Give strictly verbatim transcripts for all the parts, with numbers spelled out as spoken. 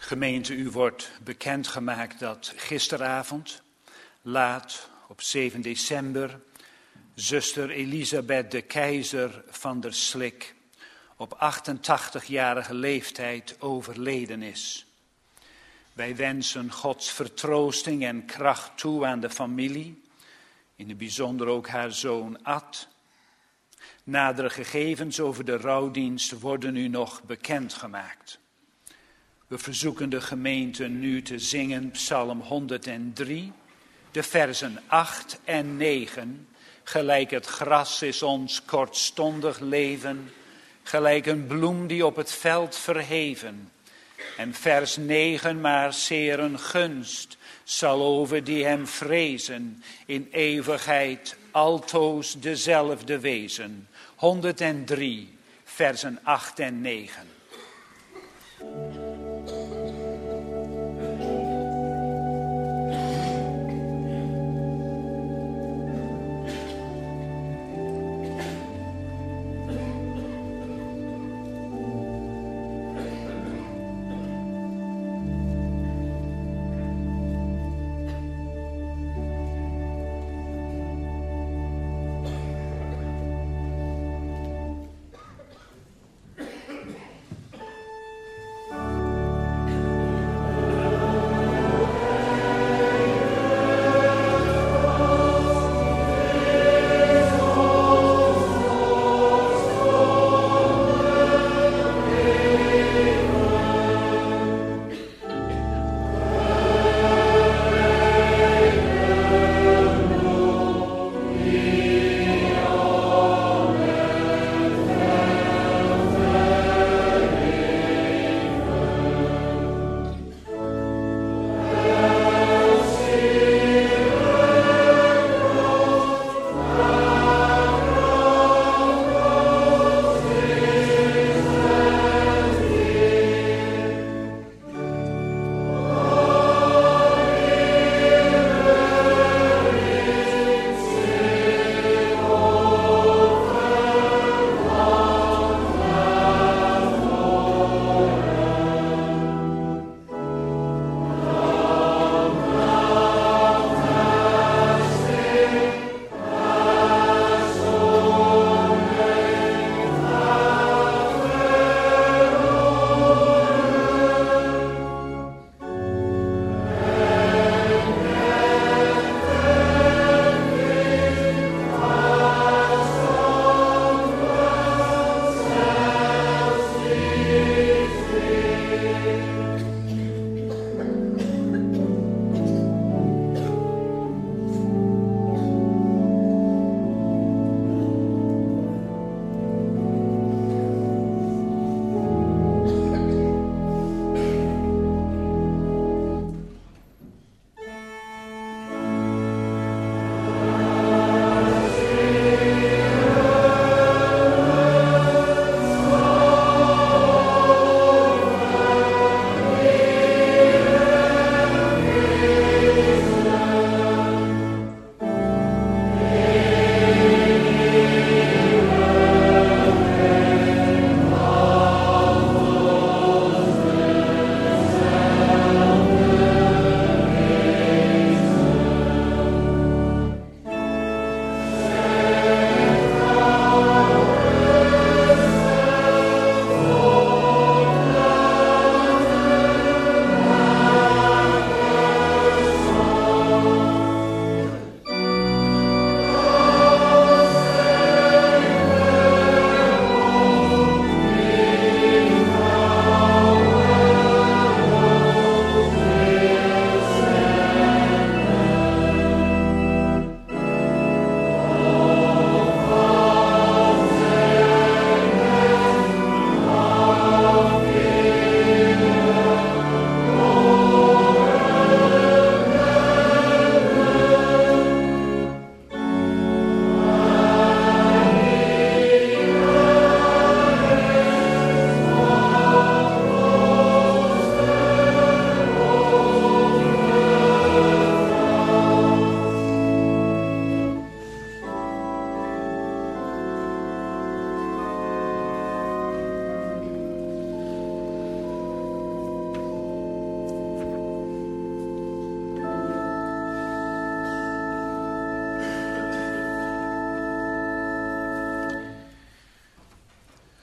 Gemeente, u wordt bekendgemaakt dat gisteravond, laat op zeven december, zuster Elisabeth de Keizer van der Slik op achtentachtigjarige leeftijd overleden is. Wij wensen Gods vertroosting en kracht toe aan de familie, in het bijzonder ook haar zoon Ad. Nadere gegevens over de rouwdienst worden u nog bekendgemaakt. We verzoeken de gemeente nu te zingen Psalm honderddrie, de versen acht en negen. Gelijk het gras is ons kortstondig leven, gelijk een bloem die op het veld verheven. En vers negen, maar zeer een gunst zal over die hem vrezen, in eeuwigheid altoos dezelfde wezen. honderddrie, versen acht en negen.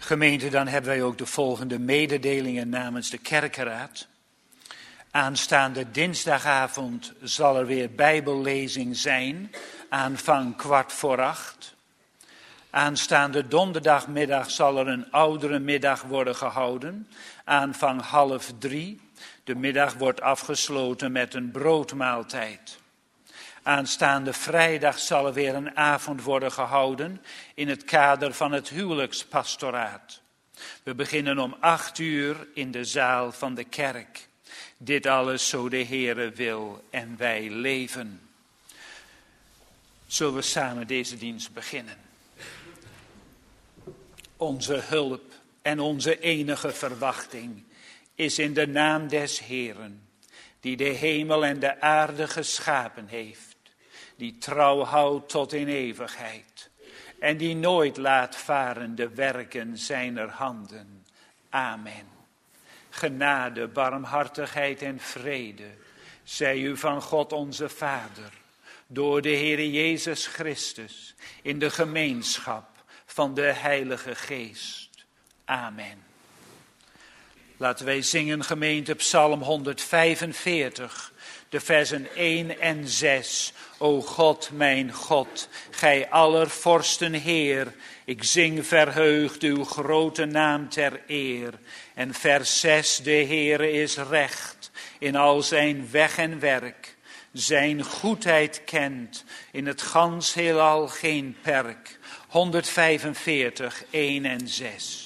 Gemeente, dan hebben wij ook de volgende mededelingen namens de kerkenraad. Aanstaande dinsdagavond zal er weer bijbellezing zijn, aanvang kwart voor acht. Aanstaande donderdagmiddag zal er een ouderenmiddag worden gehouden, aanvang half drie. De middag wordt afgesloten met een broodmaaltijd. Aanstaande vrijdag zal er weer een avond worden gehouden in het kader van het huwelijkspastoraat. We beginnen om acht uur in de zaal van de kerk. Dit alles zo de Heere wil en wij leven. Zullen we samen deze dienst beginnen? Onze hulp en onze enige verwachting is in de naam des Heeren, die de hemel en de aarde geschapen heeft, die trouw houdt tot in eeuwigheid en die nooit laat varen de werken zijner handen. Amen. Genade, barmhartigheid en vrede zij u van God onze Vader, door de Heere Jezus Christus, in de gemeenschap van de Heilige Geest. Amen. Laten wij zingen, gemeente, Psalm honderdvijfenveertig, de versen één en zes. O God, mijn God, gij aller vorsten Heer, ik zing verheugd uw grote naam ter eer. En vers zes, de Heere is recht in al zijn weg en werk. Zijn goedheid kent in het gans heelal geen perk. honderdvijfenveertig, één en zes.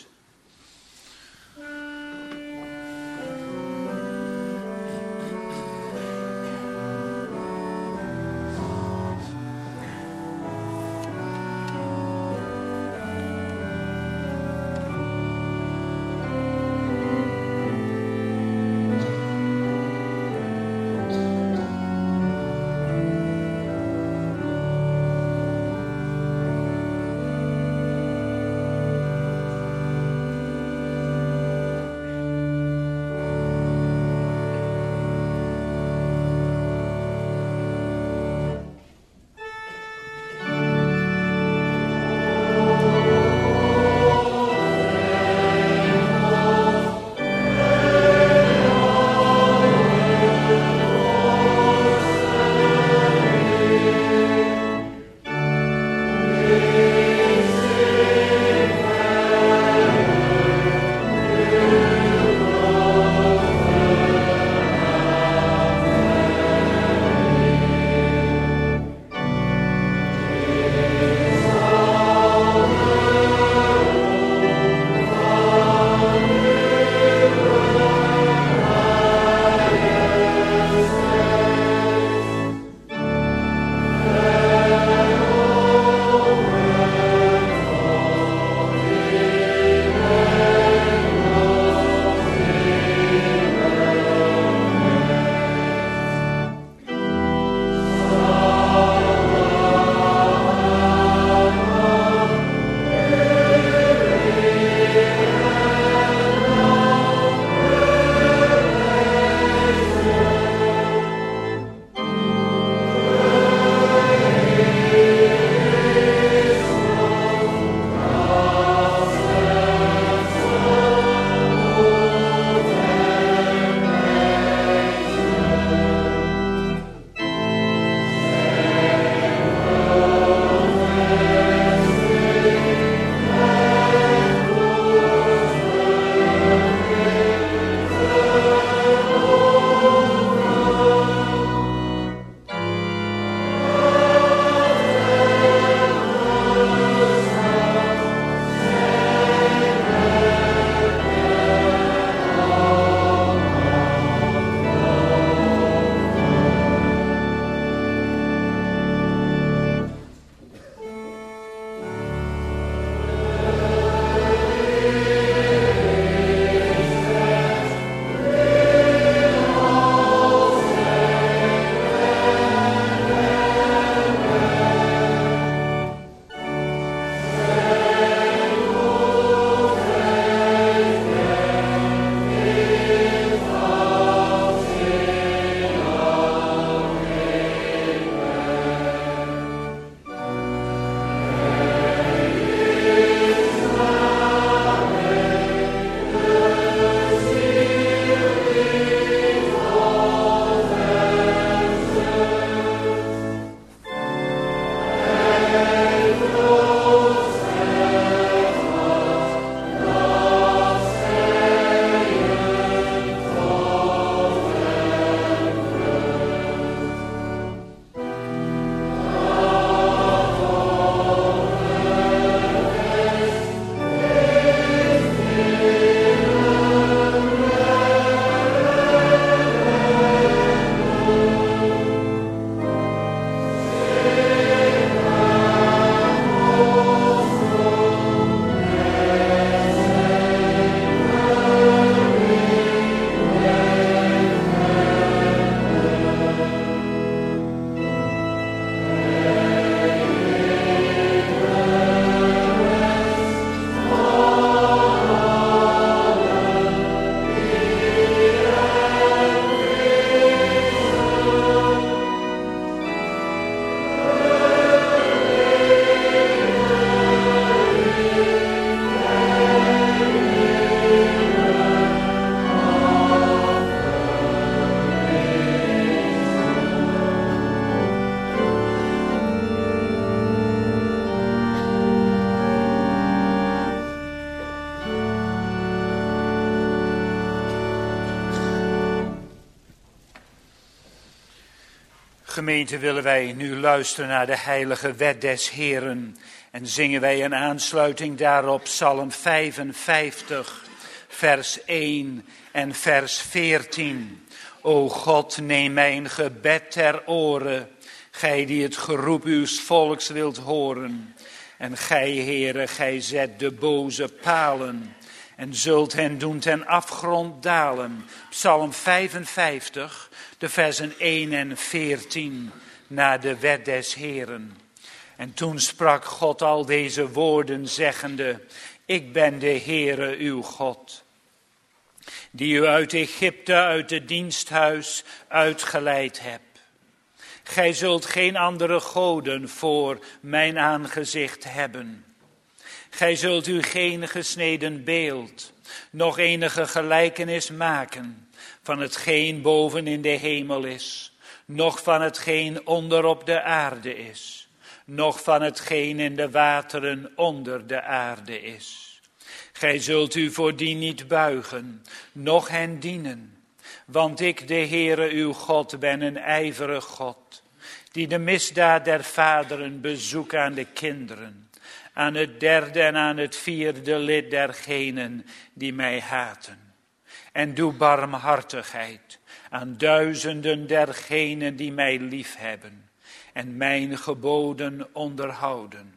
Gemeente, willen wij nu luisteren naar de heilige wet des Heeren en zingen wij in aansluiting daarop Psalm vijfenvijftig, vers één en vers veertien. O God, neem mijn gebed ter oren, gij die het geroep uws volks wilt horen. En gij, Heere, gij zet de boze palen en zult hen doen ten afgrond dalen. Psalm vijfenvijftig, de versen één en veertien, naar de wet des Heeren. En toen sprak God al deze woorden zeggende, ik ben de Heere uw God, die u uit Egypte, uit het diensthuis uitgeleid heb. Gij zult geen andere goden voor mijn aangezicht hebben. Gij zult u geen gesneden beeld, nog enige gelijkenis maken van hetgeen boven in de hemel is, noch van hetgeen onder op de aarde is, noch van hetgeen in de wateren onder de aarde is. Gij zult u voor die niet buigen, noch hen dienen, want ik, de Heere uw God, ben een ijverig God, die de misdaad der vaderen bezoekt aan de kinderen, aan het derde en aan het vierde lid dergenen die mij haten. En doe barmhartigheid aan duizenden dergenen die mij liefhebben en mijn geboden onderhouden.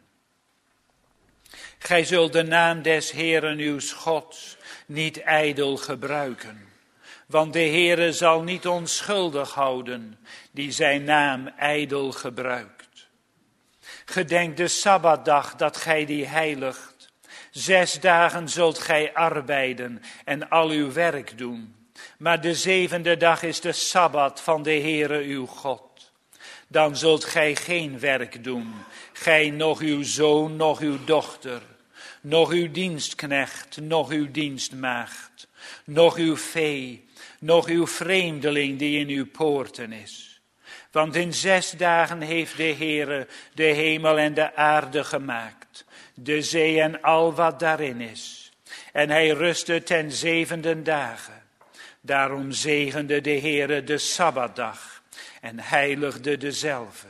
Gij zult de naam des Heeren uws Gods niet ijdel gebruiken, want de Heere zal niet onschuldig houden die zijn naam ijdel gebruikt. Gedenk de Sabbatdag dat gij die heiligt. Zes dagen zult gij arbeiden en al uw werk doen. Maar de zevende dag is de Sabbat van de Heere uw God. Dan zult gij geen werk doen, gij noch uw zoon, noch uw dochter, noch uw dienstknecht, noch uw dienstmaagd, noch uw vee, noch uw vreemdeling die in uw poorten is. Want in zes dagen heeft de Heere de hemel en de aarde gemaakt, de zee en al wat daarin is. En hij rustte ten zevende dagen. Daarom zegende de Heere de Sabbatdag en heiligde dezelve.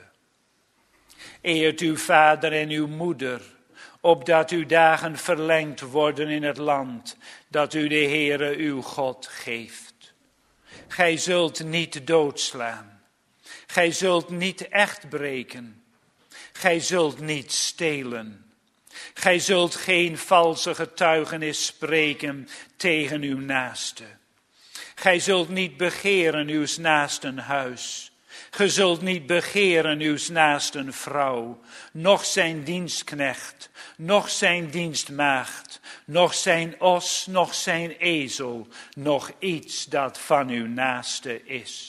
Eert uw vader en uw moeder, opdat uw dagen verlengd worden in het land dat u de Heere uw God geeft. Gij zult niet doodslaan. Gij zult niet echt breken. Gij zult niet stelen. Gij zult geen valse getuigenis spreken tegen uw naaste. Gij zult niet begeren uws naasten huis. Gij zult niet begeren uws naasten vrouw, noch zijn dienstknecht, noch zijn dienstmaagd, noch zijn os, noch zijn ezel, noch iets dat van uw naaste is.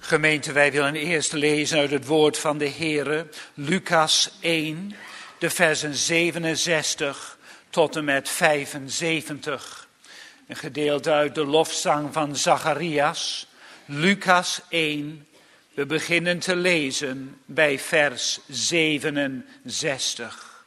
Gemeente, wij willen eerst lezen uit het woord van de Heere, Lucas één, de versen zevenenzestig tot en met vijfenzeventig. Een gedeelte uit de lofzang van Zacharias, Lucas één. We beginnen te lezen bij vers zevenenzestig.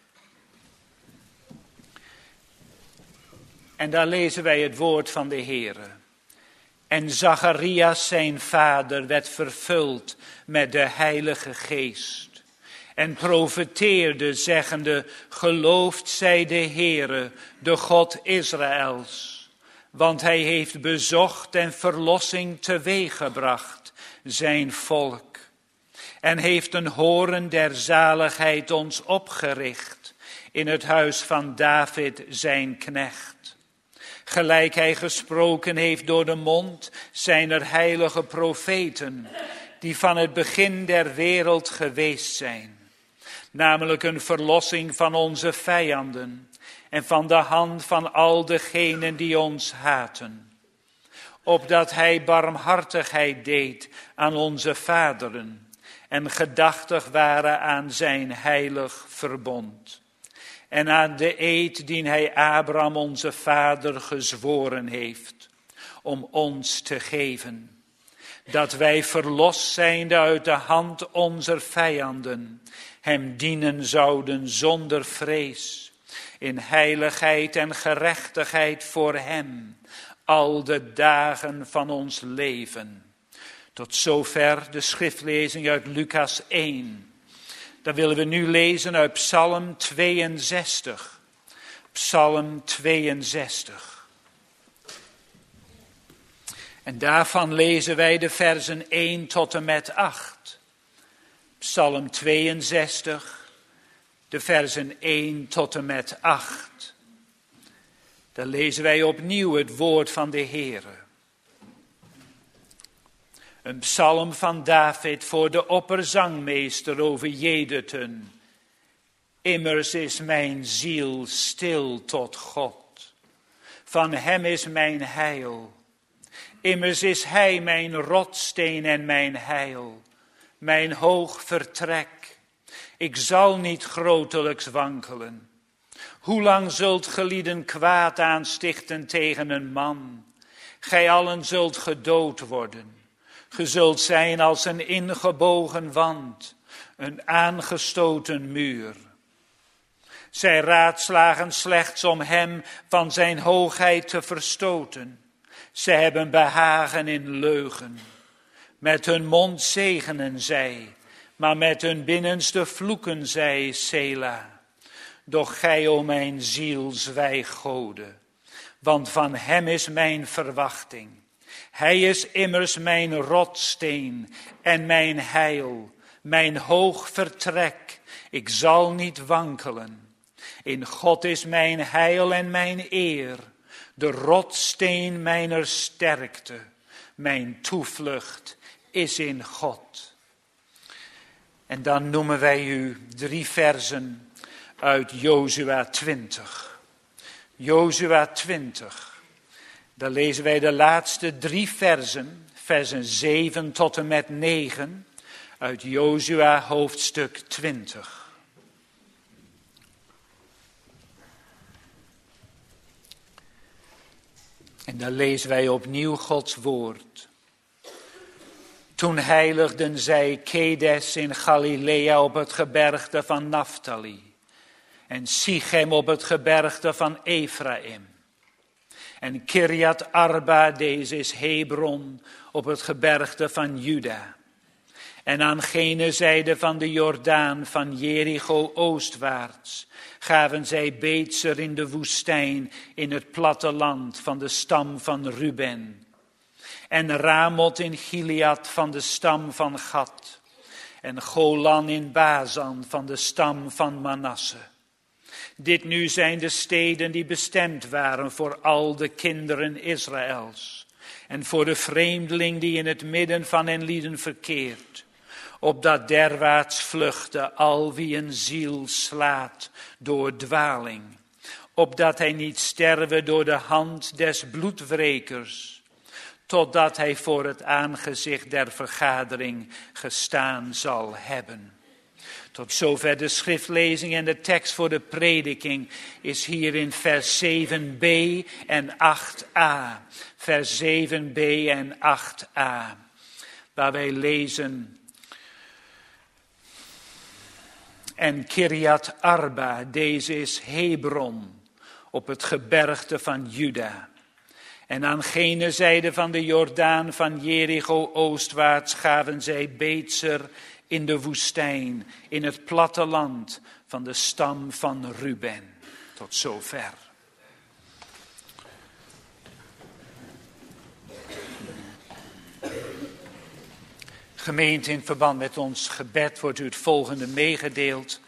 En daar lezen wij het woord van de Heere. En Zacharias zijn vader werd vervuld met de Heilige Geest. En profeteerde zeggende, geloofd zij de Heere, de God Israëls. Want hij heeft bezocht en verlossing teweeggebracht, zijn volk. En heeft een horen der zaligheid ons opgericht, in het huis van David zijn knecht. Gelijk hij gesproken heeft door de mond zijner heilige profeten, die van het begin der wereld geweest zijn. Namelijk een verlossing van onze vijanden en van de hand van al degenen die ons haten. Opdat hij barmhartigheid deed aan onze vaderen en gedachtig waren aan zijn heilig verbond. En aan de eed die hij Abraham onze vader gezworen heeft, om ons te geven. Dat wij verlost zijnde uit de hand onze vijanden, hem dienen zouden zonder vrees, in heiligheid en gerechtigheid voor hem, al de dagen van ons leven. Tot zover de schriftlezing uit Lucas één. Dan willen we nu lezen uit Psalm tweeënzestig. Psalm tweeënzestig. En daarvan lezen wij de versen één tot en met acht. Psalm tweeënzestig, de versen één tot en met acht. Dan lezen wij opnieuw het woord van de Heere. Een psalm van David voor de opperzangmeester over Jedutun. Immers is mijn ziel stil tot God. Van hem is mijn heil. Immers is hij mijn rotsteen en mijn heil. Mijn hoog vertrek. Ik zal niet grotelijks wankelen. Hoe lang zult gelieden kwaad aanstichten tegen een man? Gij allen zult gedood worden. Ge zult zijn als een ingebogen wand, een aangestoten muur. Zij raadslagen slechts om hem van zijn hoogheid te verstoten. Zij hebben behagen in leugen. Met hun mond zegenen zij, maar met hun binnenste vloeken zij, Sela. Doch gij, o mijn ziel, zwijg Gode, want van hem is mijn verwachting. Hij is immers mijn rotsteen en mijn heil, mijn hoog vertrek. Ik zal niet wankelen. In God is mijn heil en mijn eer, de rotsteen mijner sterkte. Mijn toevlucht is in God. En dan noemen wij u drie versen uit Jozua twintig. Jozua twintig. Dan lezen wij de laatste drie versen, versen zeven tot en met negen, uit Jozua hoofdstuk twintig. En dan lezen wij opnieuw Gods woord. Toen heiligden zij Kedes in Galilea op het gebergte van Naphtali en Sichem op het gebergte van Ephraim. En Kirjat Arba, deze is Hebron, op het gebergte van Juda. En aan gene zijde van de Jordaan, van Jericho oostwaarts, gaven zij Beetser in de woestijn, in het platteland van de stam van Ruben. En Ramot in Gilead van de stam van Gad. En Golan in Bazan van de stam van Manasse. Dit nu zijn de steden die bestemd waren voor al de kinderen Israëls. En voor de vreemdeling die in het midden van hen lieden verkeert. Opdat derwaarts vluchtte al wie een ziel slaat door dwaling. Opdat hij niet sterwe door de hand des bloedwrekers. totdat hij voor het aangezicht der vergadering gestaan zal hebben. Tot zover de schriftlezing en de tekst voor de prediking is hier in vers zeven b en acht a. Vers zeven b en acht a, waar wij lezen: En Kiriat Arba, deze is Hebron, op het gebergte van Juda. En aan gene zijde van de Jordaan van Jericho oostwaarts gaven zij Beetser in de woestijn, in het platteland van de stam van Ruben. Tot zover. Gemeente, in verband met ons gebed wordt u het volgende meegedeeld.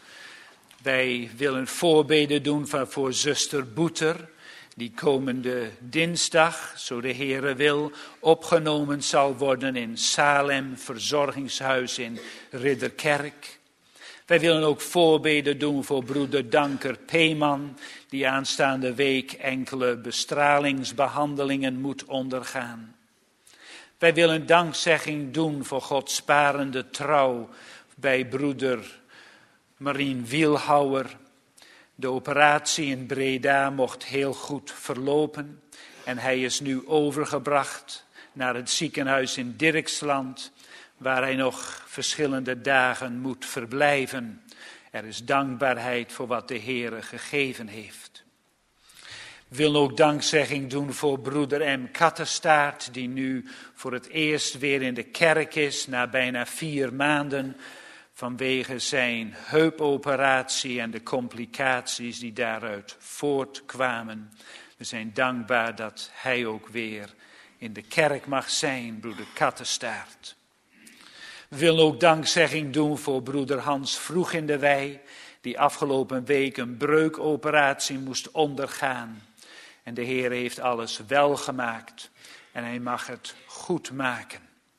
Wij willen voorbeden doen voor zuster Boeter, die komende dinsdag, zo de Heere wil, opgenomen zal worden in Salem, verzorgingshuis in Ridderkerk. Wij willen ook voorbeden doen voor broeder Danker Peeman, die aanstaande week enkele bestralingsbehandelingen moet ondergaan. Wij willen dankzegging doen voor Gods sparende trouw bij broeder Marien Wielhouwer. De operatie in Breda mocht heel goed verlopen en hij is nu overgebracht naar het ziekenhuis in Dirksland, waar hij nog verschillende dagen moet verblijven. Er is dankbaarheid voor wat de Heere gegeven heeft. We willen ook dankzegging doen voor broeder M. Kattenstaart, die nu voor het eerst weer in de kerk is na bijna vier maanden vanwege zijn heupoperatie en de complicaties die daaruit voortkwamen. We zijn dankbaar dat hij ook weer in de kerk mag zijn, broeder Kattenstaart. We willen ook dankzegging doen voor broeder Hans Vroeg in de Wei, die afgelopen week een breukoperatie moest ondergaan. En de Heer heeft alles wel gemaakt en hij mag het goed maken.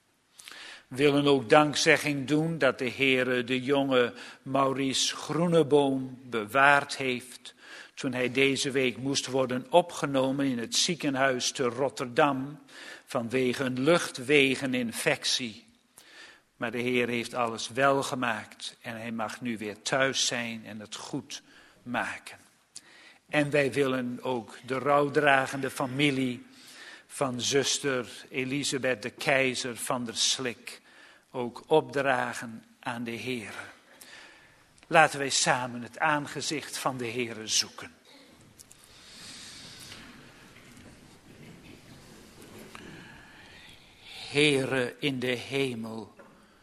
We willen ook dankzegging doen dat de Heer de jonge Maurice Groeneboom bewaard heeft, toen hij deze week moest worden opgenomen in het ziekenhuis te Rotterdam vanwege een luchtwegeninfectie. Maar de Heer heeft alles wel gemaakt en hij mag nu weer thuis zijn en het goed maken. En wij willen ook de rouwdragende familie van zuster Elisabeth de Keizer van der Slik ook opdragen aan de Heer. Laten wij samen het aangezicht van de Heer zoeken. Heere in de hemel,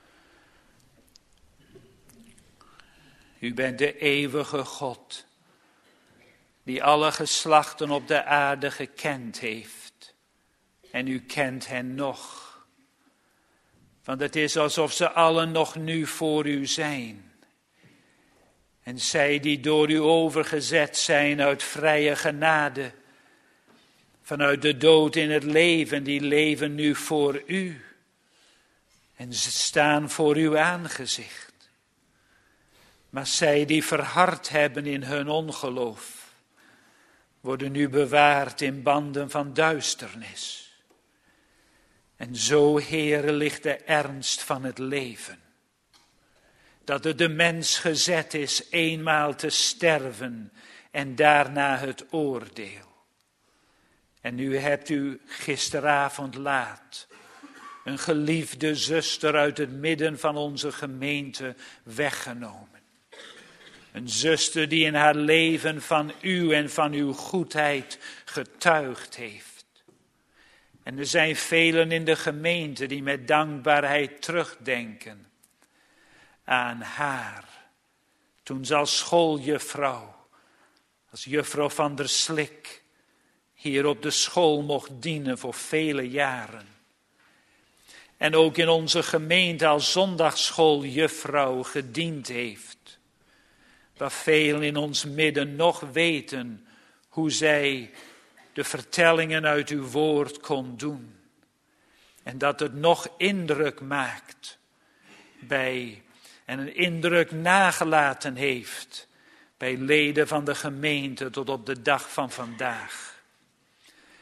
u bent de eeuwige God, die alle geslachten op de aarde gekend heeft. En u kent hen nog. Want het is alsof ze allen nog nu voor u zijn. En zij die door u overgezet zijn uit vrije genade, vanuit de dood in het leven, die leven nu voor u. En ze staan voor uw aangezicht. Maar zij die verhard hebben in hun ongeloof, worden nu bewaard in banden van duisternis. En zo, Heere, ligt de ernst van het leven. Dat het de mens gezet is eenmaal te sterven en daarna het oordeel. En nu hebt u gisteravond laat een geliefde zuster uit het midden van onze gemeente weggenomen. Een zuster die in haar leven van u en van uw goedheid getuigd heeft. En er zijn velen in de gemeente die met dankbaarheid terugdenken aan haar. Toen ze als schooljuffrouw, als juffrouw van der Slik, hier op de school mocht dienen voor vele jaren. En ook in onze gemeente als zondagsschooljuffrouw gediend heeft. Waar velen in ons midden nog weten hoe zij de vertellingen uit uw woord kon doen. En dat het nog indruk maakt bij, en een indruk nagelaten heeft bij leden van de gemeente tot op de dag van vandaag.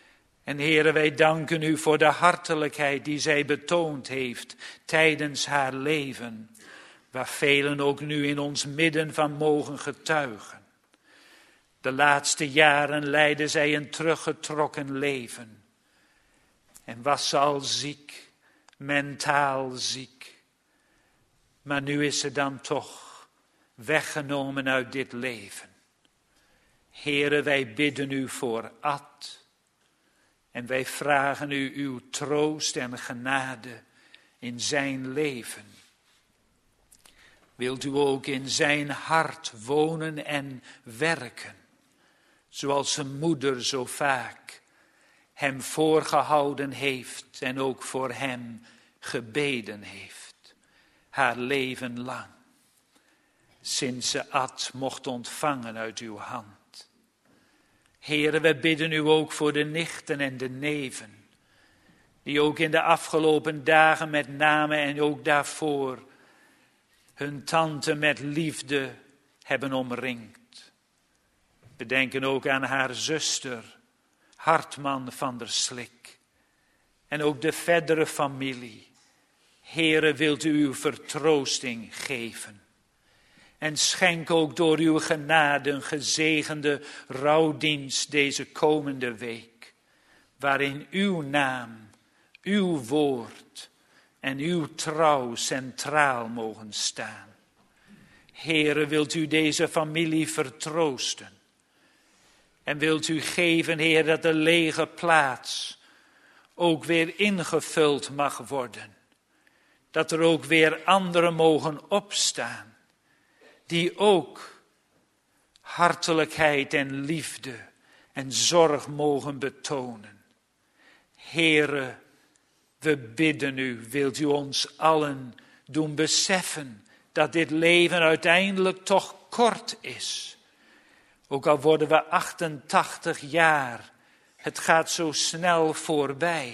En Heere, wij danken u voor de hartelijkheid die zij betoond heeft tijdens haar leven, waar velen ook nu in ons midden van mogen getuigen. De laatste jaren leidde zij een teruggetrokken leven en was ze al ziek, mentaal ziek. Maar nu is ze dan toch weggenomen uit dit leven. Heere, wij bidden u voor Ad. En wij vragen u uw troost en genade in zijn leven. Wilt u ook in zijn hart wonen en werken, zoals zijn moeder zo vaak hem voorgehouden heeft en ook voor hem gebeden heeft, haar leven lang, sinds ze Ad mocht ontvangen uit uw hand. Heere, we bidden u ook voor de nichten en de neven, die ook in de afgelopen dagen met name en ook daarvoor hun tante met liefde hebben omringd. We denken ook aan haar zuster, Hartman van der Slik, en ook de verdere familie. Heere, wilt u uw vertroosting geven. En schenk ook door uw genade een gezegende rouwdienst deze komende week, waarin uw naam, uw woord en uw trouw centraal mogen staan. Heere, wilt u deze familie vertroosten en wilt u geven, Heer, dat de lege plaats ook weer ingevuld mag worden, dat er ook weer anderen mogen opstaan, die ook hartelijkheid en liefde en zorg mogen betonen. Heere, we bidden u, wilt u ons allen doen beseffen dat dit leven uiteindelijk toch kort is. Ook al worden we achtentachtig jaar, het gaat zo snel voorbij.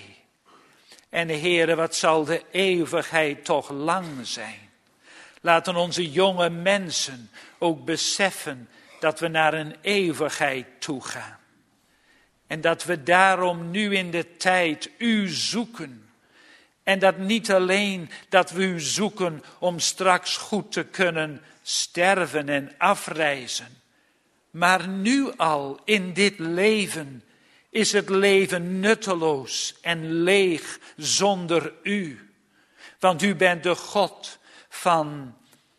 En Heere, wat zal de eeuwigheid toch lang zijn. Laten onze jonge mensen ook beseffen dat we naar een eeuwigheid toe gaan. En dat we daarom nu in de tijd u zoeken. En dat niet alleen dat we u zoeken om straks goed te kunnen sterven en afreizen. Maar nu al in dit leven is het leven nutteloos en leeg zonder u. Want u bent de God van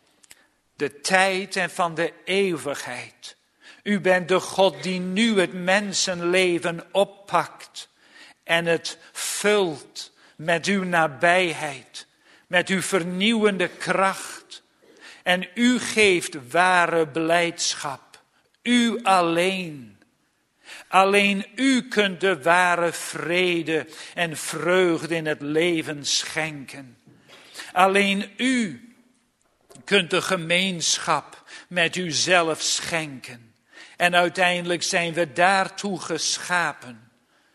de tijd en van de eeuwigheid. U bent de God die nu het mensenleven oppakt en het vult met uw nabijheid, met uw vernieuwende kracht. En u geeft ware blijdschap, u alleen. Alleen u kunt de ware vrede en vreugde in het leven schenken. Alleen u kunt de gemeenschap met uzelf schenken. En uiteindelijk zijn we daartoe geschapen.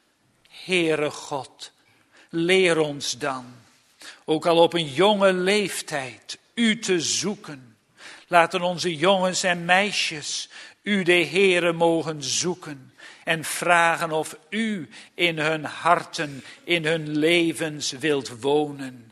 Heere God, leer ons dan, ook al op een jonge leeftijd, u te zoeken. Laten onze jongens en meisjes u de Heere mogen zoeken. En vragen of u in hun harten, in hun levens wilt wonen.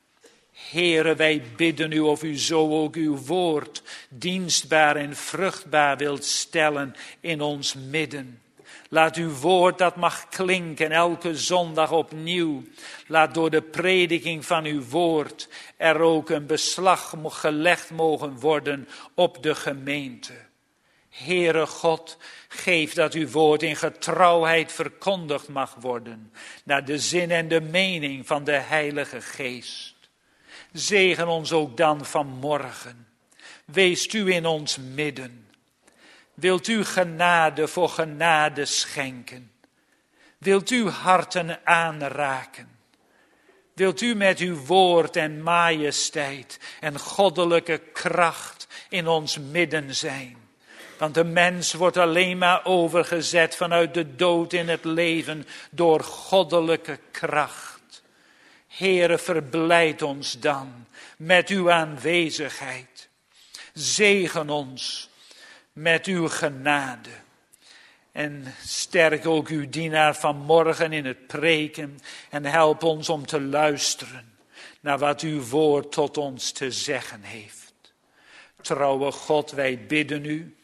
Heere, wij bidden u of u zo ook uw woord dienstbaar en vruchtbaar wilt stellen in ons midden. Laat uw woord dat mag klinken elke zondag opnieuw. Laat door de prediking van uw woord er ook een beslag gelegd mogen worden op de gemeente. Heere God, geef dat uw woord in getrouwheid verkondigd mag worden, naar de zin en de mening van de Heilige Geest. Zegen ons ook dan vanmorgen. Weest u in ons midden. Wilt u genade voor genade schenken? Wilt u harten aanraken? Wilt u met uw woord en majesteit en goddelijke kracht in ons midden zijn? Want de mens wordt alleen maar overgezet vanuit de dood in het leven door goddelijke kracht. Heere, verblijd ons dan met uw aanwezigheid. Zegen ons met uw genade. En sterk ook uw dienaar vanmorgen in het preken. En help ons om te luisteren naar wat uw woord tot ons te zeggen heeft. Trouwe God, wij bidden u.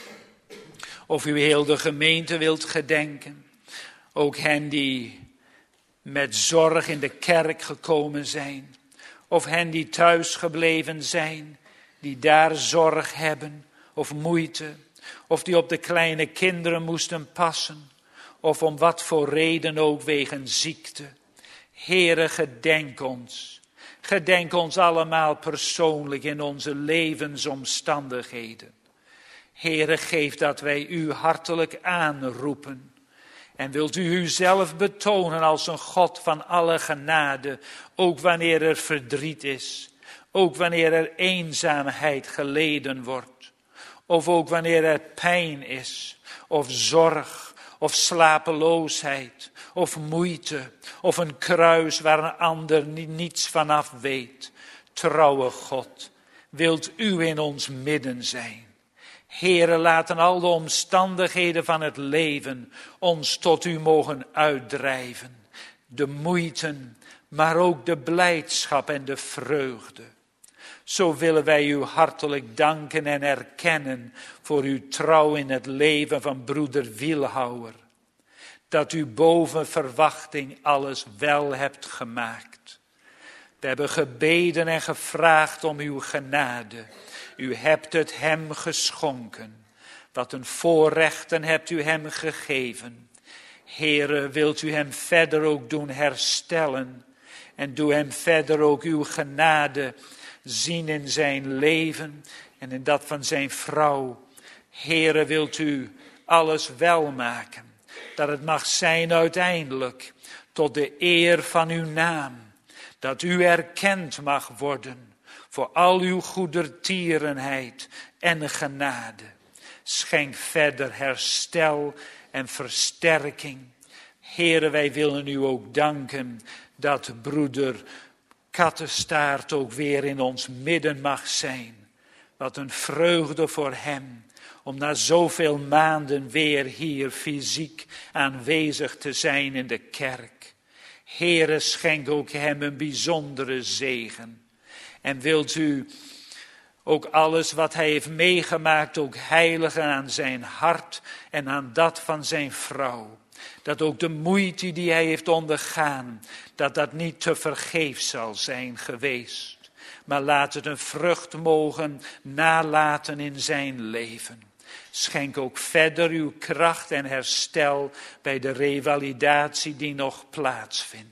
Of u heel de gemeente wilt gedenken. Ook hen die met zorg in de kerk gekomen zijn. Of hen die thuis gebleven zijn. Die daar zorg hebben of moeite. Of die op de kleine kinderen moesten passen. Of om wat voor reden ook wegens ziekte. Heere, gedenk ons. Gedenk ons allemaal persoonlijk in onze levensomstandigheden. Heere, geef dat wij u hartelijk aanroepen. En wilt u uzelf betonen als een God van alle genade. Ook wanneer er verdriet is. Ook wanneer er eenzaamheid geleden wordt. Of ook wanneer er pijn is. Of zorg. Of slapeloosheid. Of moeite. Of een kruis waar een ander niets vanaf weet. Trouwe God, wilt u in ons midden zijn. Heere, laten al de omstandigheden van het leven ons tot u mogen uitdrijven. De moeiten, maar ook de blijdschap en de vreugde. Zo willen wij u hartelijk danken en erkennen voor uw trouw in het leven van broeder Wielhouwer. Dat u boven verwachting alles wel hebt gemaakt. We hebben gebeden en gevraagd om uw genade. U hebt het hem geschonken. Wat een voorrechten hebt u hem gegeven. Heere, wilt u hem verder ook doen herstellen. En doe hem verder ook uw genade zien in zijn leven en in dat van zijn vrouw. Heere, wilt u alles wel maken. Dat het mag zijn uiteindelijk tot de eer van uw naam. Dat u erkend mag worden voor al uw goedertierenheid en genade. Schenk verder herstel en versterking. Heere, wij willen u ook danken dat broeder Kattestaart ook weer in ons midden mag zijn. Wat een vreugde voor hem om na zoveel maanden weer hier fysiek aanwezig te zijn in de kerk. Heere, schenk ook hem een bijzondere zegen. En wilt u ook alles wat hij heeft meegemaakt ook heiligen aan zijn hart en aan dat van zijn vrouw. Dat ook de moeite die hij heeft ondergaan, dat dat niet te vergeefs zal zijn geweest. Maar laat het een vrucht mogen nalaten in zijn leven. Schenk ook verder uw kracht en herstel bij de revalidatie die nog plaatsvindt.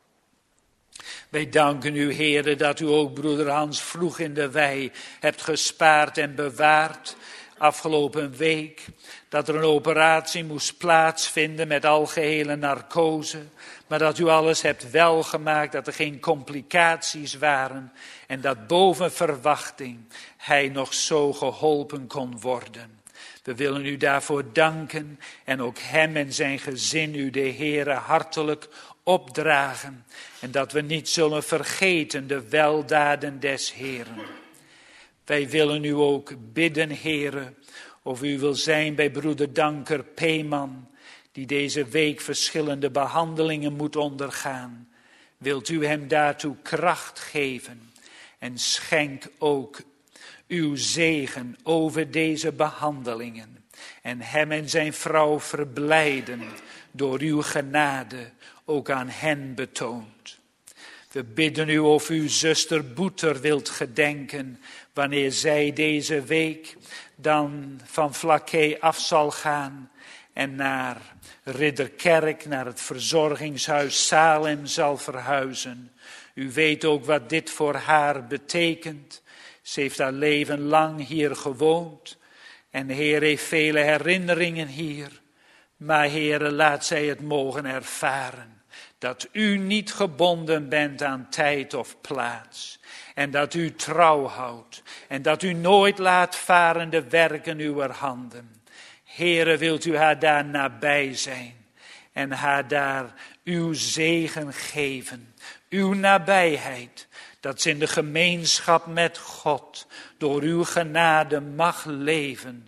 Wij danken u, Heere, dat u ook broeder Hans vroeg in de wei hebt gespaard en bewaard. Afgelopen week dat er een operatie moest plaatsvinden met algehele narcose. Maar dat u alles hebt welgemaakt, dat er geen complicaties waren. En dat boven verwachting hij nog zo geholpen kon worden. We willen u daarvoor danken en ook hem en zijn gezin u de Heere hartelijk opdragen. En dat we niet zullen vergeten de weldaden des Heeren. Wij willen u ook bidden, Heere, of u wil zijn bij broeder Danker Peeman, die deze week verschillende behandelingen moet ondergaan. Wilt u hem daartoe kracht geven en schenk ook uw zegen over deze behandelingen. En hem en zijn vrouw verblijden door uw genade ook aan hen betoond. We bidden u of uw zuster Boeter wilt gedenken, wanneer zij deze week dan van Vlakke af zal gaan en naar Ridderkerk, naar het verzorgingshuis Salem zal verhuizen. U weet ook wat dit voor haar betekent. Ze heeft haar leven lang hier gewoond en de Heer heeft vele herinneringen hier. Maar Heere, laat zij het mogen ervaren. Dat u niet gebonden bent aan tijd of plaats. En dat u trouw houdt. En dat u nooit laat varen de werken uw handen. Heere, wilt u haar daar nabij zijn. En haar daar uw zegen geven. Uw nabijheid. Dat ze in de gemeenschap met God door uw genade mag leven.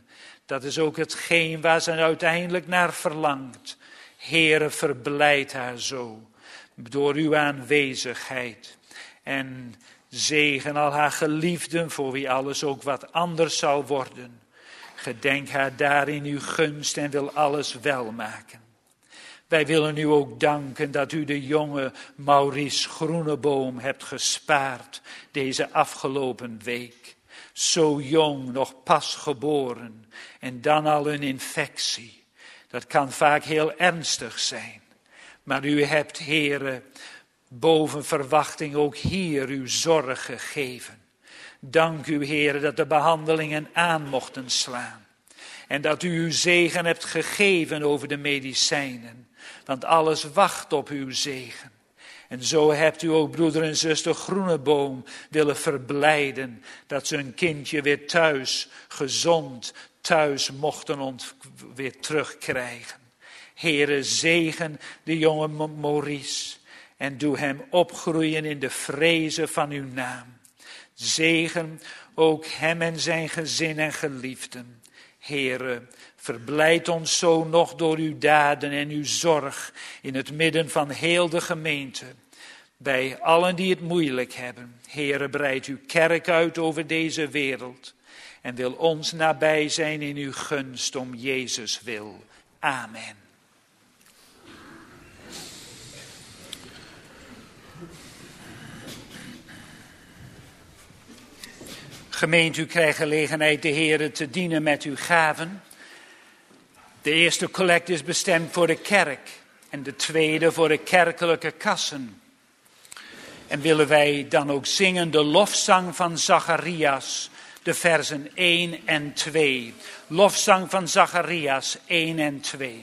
Dat is ook hetgeen waar ze uiteindelijk naar verlangt. Heere, verblijd haar zo door uw aanwezigheid. En zegen al haar geliefden, voor wie alles ook wat anders zal worden. Gedenk haar daar in uw gunst en wil alles wel maken. Wij willen u ook danken dat u de jonge Maurice Groeneboom hebt gespaard deze afgelopen week. Zo jong, nog pas geboren en dan al een infectie. Dat kan vaak heel ernstig zijn. Maar u hebt, Heere, boven verwachting ook hier uw zorg gegeven. Dank u, Heere, dat de behandelingen aan mochten slaan. En dat u uw zegen hebt gegeven over de medicijnen. Want alles wacht op uw zegen. En zo hebt u ook broeder en zuster Groeneboom willen verblijden. Dat ze hun kindje weer thuis, gezond thuis mochten ont- weer terugkrijgen. Heere, zegen de jonge Maurice. En doe hem opgroeien in de vrezen van uw naam. Zegen ook hem en zijn gezin en geliefden. Heere, verblijd ons zo nog door uw daden en uw zorg in het midden van heel de gemeente. Bij allen die het moeilijk hebben. Heere, breid uw kerk uit over deze wereld. En wil ons nabij zijn in uw gunst om Jezus wil. Amen. Gemeente, u krijgt gelegenheid de Heere te dienen met uw gaven. De eerste collect is bestemd voor de kerk en de tweede voor de kerkelijke kassen. En willen wij dan ook zingen de lofzang van Zacharias, de versen één en twee. Lofzang van Zacharias één en twee.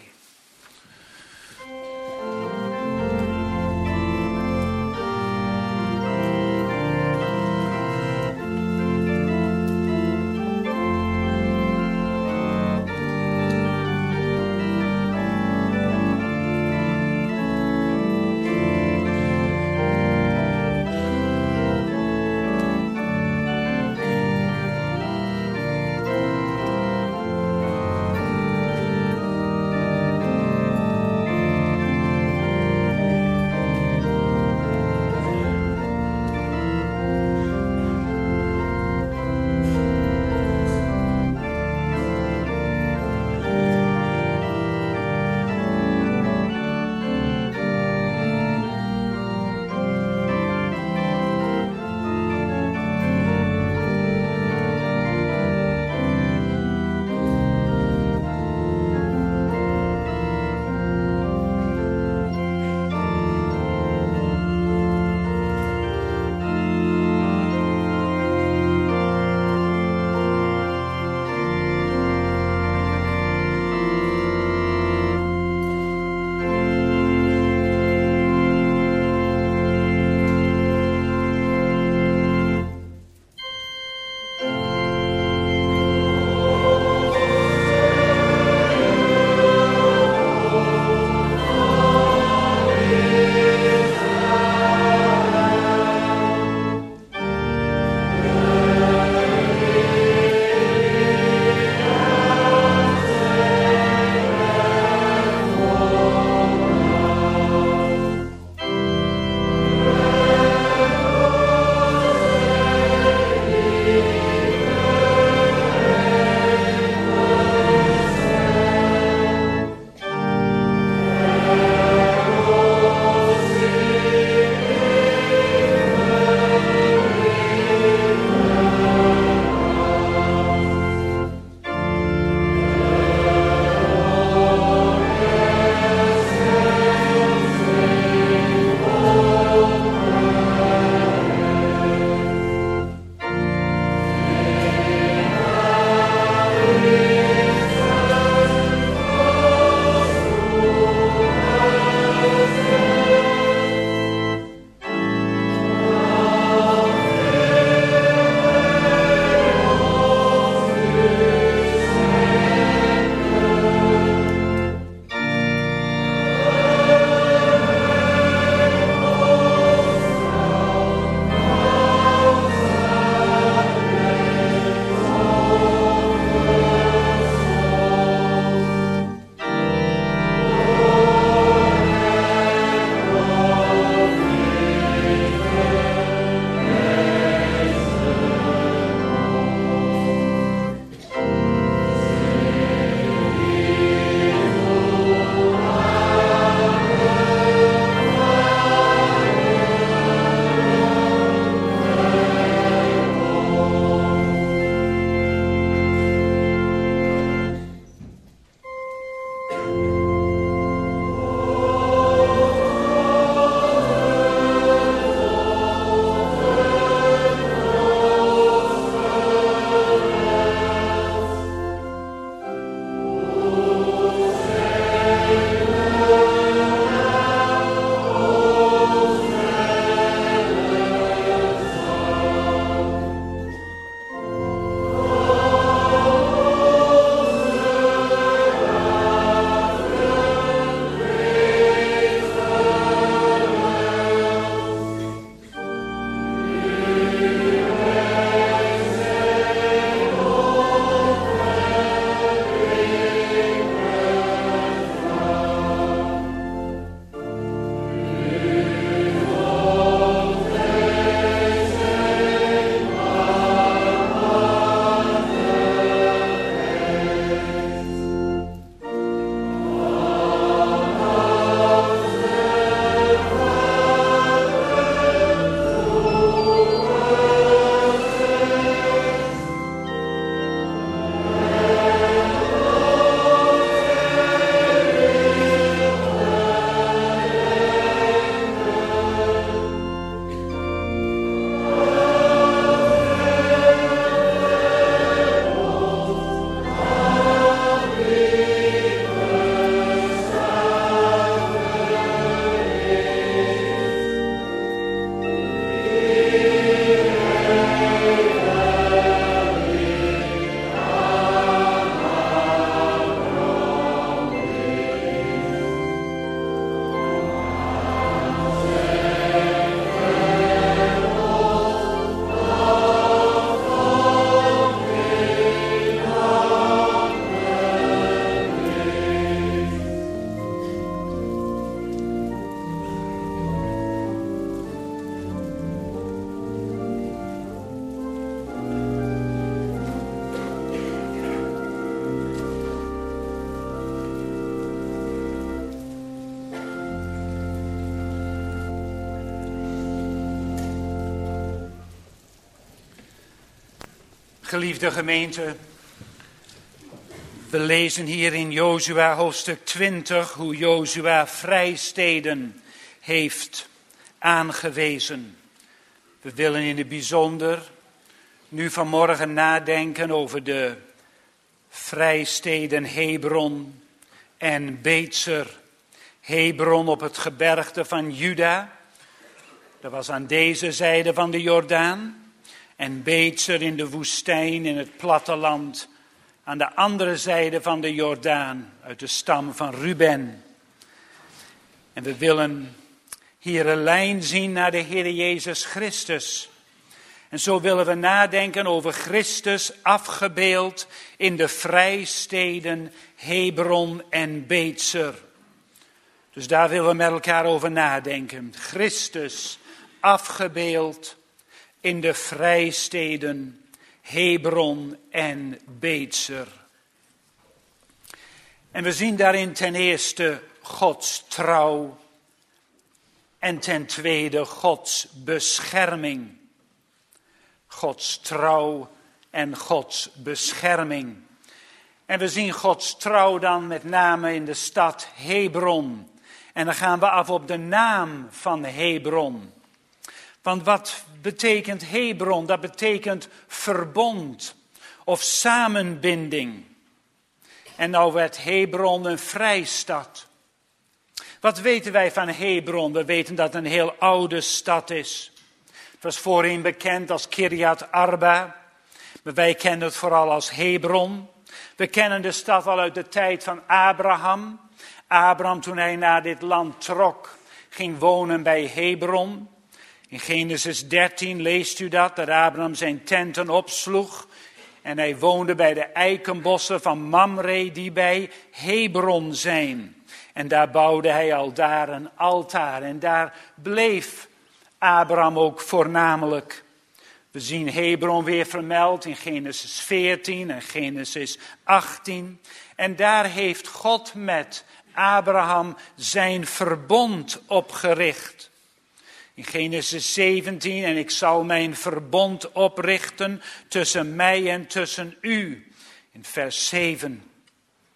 Geliefde gemeente, we lezen hier in Jozua hoofdstuk twintig hoe Jozua vrijsteden heeft aangewezen. We willen in het bijzonder nu vanmorgen nadenken over de vrijsteden Hebron en Beetser. Hebron op het gebergte van Juda, dat was aan deze zijde van de Jordaan. En Beetser in de woestijn, in het platteland, aan de andere zijde van de Jordaan, uit de stam van Ruben. En we willen hier een lijn zien naar de Heer Jezus Christus. En zo willen we nadenken over Christus afgebeeld in de vrijsteden Hebron en Beetser. Dus daar willen we met elkaar over nadenken. Christus afgebeeld in de vrijsteden Hebron en Beetser. En we zien daarin ten eerste Gods trouw en ten tweede Gods bescherming. Gods trouw en Gods bescherming. En we zien Gods trouw dan met name in de stad Hebron. En dan gaan we af op de naam van Hebron. Want wat betekent Hebron? Dat betekent verbond of samenbinding. En nou werd Hebron een vrijstad. Wat weten wij van Hebron? We weten dat het een heel oude stad is. Het was voorheen bekend als Kirjat Arba. Maar wij kennen het vooral als Hebron. We kennen de stad al uit de tijd van Abraham. Abraham, toen hij naar dit land trok, ging wonen bij Hebron. In Genesis dertien leest u dat, dat Abraham zijn tenten opsloeg. En hij woonde bij de eikenbossen van Mamre die bij Hebron zijn. En daar bouwde hij al daar een altaar. En daar bleef Abraham ook voornamelijk. We zien Hebron weer vermeld in Genesis veertien en Genesis achttien. En daar heeft God met Abraham zijn verbond opgericht. In Genesis zeventien, en ik zal mijn verbond oprichten tussen mij en tussen u. In vers zeven.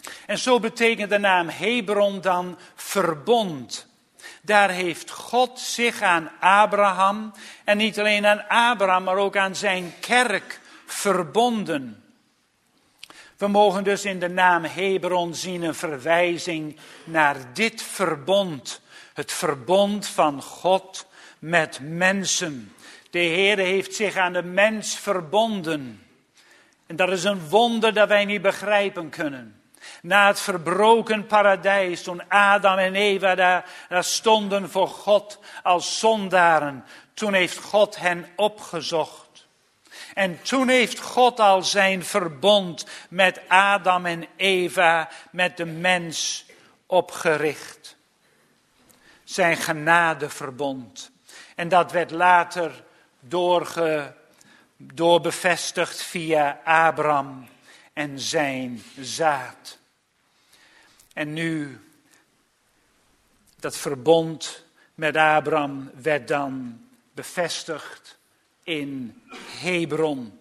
En zo betekent de naam Hebron dan verbond. Daar heeft God zich aan Abraham, en niet alleen aan Abraham, maar ook aan zijn kerk verbonden. We mogen dus in de naam Hebron zien een verwijzing naar dit verbond. Het verbond van God met mensen. De Heer heeft zich aan de mens verbonden. En dat is een wonder dat wij niet begrijpen kunnen. Na het verbroken paradijs, toen Adam en Eva daar, daar stonden voor God als zondaren. Toen heeft God hen opgezocht. En toen heeft God al zijn verbond met Adam en Eva, met de mens opgericht. Zijn genadeverbond. En dat werd later doorge, doorbevestigd via Abraham en zijn zaad. En nu, dat verbond met Abraham werd dan bevestigd in Hebron.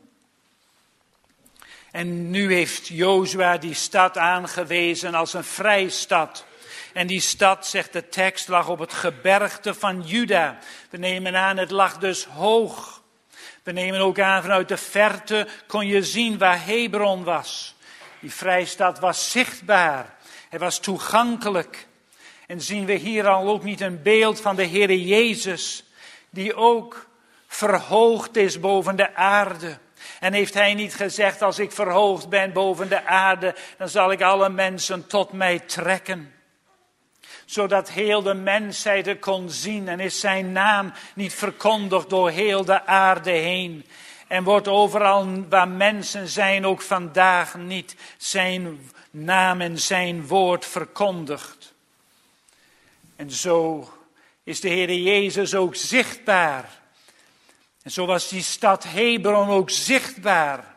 En nu heeft Jozua die stad aangewezen als een vrijstad. En die stad, zegt de tekst, lag op het gebergte van Juda. We nemen aan, het lag dus hoog. We nemen ook aan, vanuit de verte kon je zien waar Hebron was. Die vrijstad was zichtbaar. Hij was toegankelijk. En zien we hier al ook niet een beeld van de Heere Jezus, die ook verhoogd is boven de aarde. En heeft hij niet gezegd, als ik verhoogd ben boven de aarde, dan zal ik alle mensen tot mij trekken. Zodat heel de mensheid het kon zien en is zijn naam niet verkondigd door heel de aarde heen. En wordt overal waar mensen zijn, ook vandaag niet, zijn naam en zijn woord verkondigd. En zo is de Heere Jezus ook zichtbaar. En zo was die stad Hebron ook zichtbaar.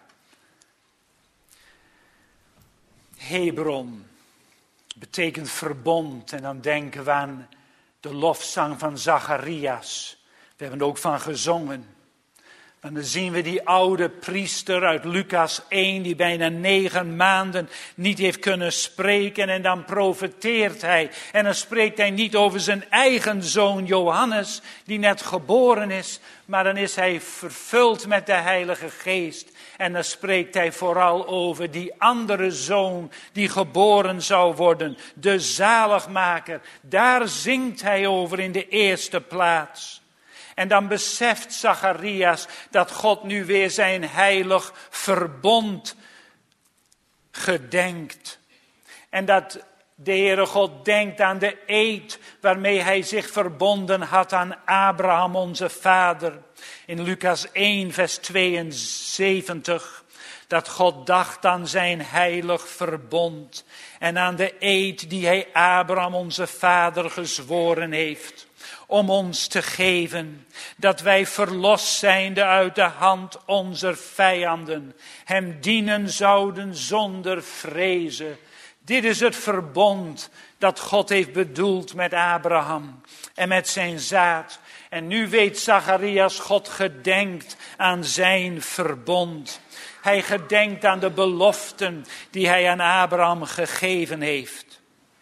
Hebron betekent verbond. En dan denken we aan de lofzang van Zacharias. We hebben er ook van gezongen. En dan zien we die oude priester uit Lucas één, die bijna negen maanden niet heeft kunnen spreken. En dan profeteert hij. En dan spreekt hij niet over zijn eigen zoon Johannes, die net geboren is. Maar dan is hij vervuld met de Heilige Geest. En dan spreekt hij vooral over die andere zoon die geboren zou worden. De zaligmaker. Daar zingt hij over in de eerste plaats. En dan beseft Zacharias dat God nu weer zijn heilig verbond gedenkt. En dat de Heere God denkt aan de eed waarmee hij zich verbonden had aan Abraham onze vader. In Lucas één vers tweeënzeventig. Dat God dacht aan zijn heilig verbond. En aan de eed die hij Abraham onze vader gezworen heeft. Om ons te geven dat wij verlost zijnde uit de hand onze vijanden hem dienen zouden zonder vrezen. Dit is het verbond dat God heeft bedoeld met Abraham en met zijn zaad. En nu weet Zacharias, God gedenkt aan zijn verbond. Hij gedenkt aan de beloften die hij aan Abraham gegeven heeft.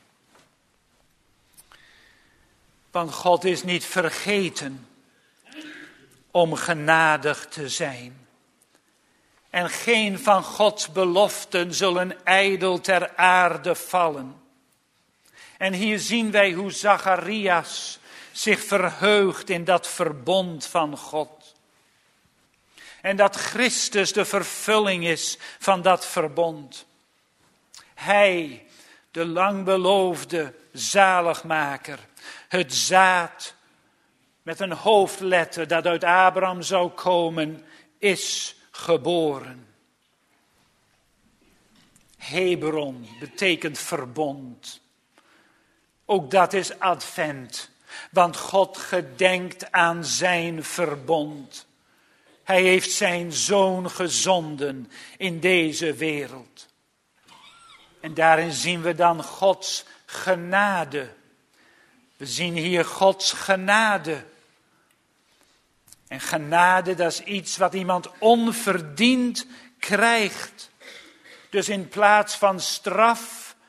Want God is niet vergeten om genadig te zijn. En geen van Gods beloften zullen ijdel ter aarde vallen. En hier zien wij hoe Zacharias zich verheugt in dat verbond van God. En dat Christus de vervulling is van dat verbond. Hij, de lang beloofde zaligmaker. Het zaad met een hoofdletter dat uit Abraham zou komen, is geboren. Hebron betekent verbond. Ook dat is advent, want God gedenkt aan zijn verbond. Hij heeft zijn zoon gezonden in deze wereld. En daarin zien we dan Gods genade. We zien hier Gods genade. En genade, dat is iets wat iemand onverdiend krijgt. Dus in plaats van straf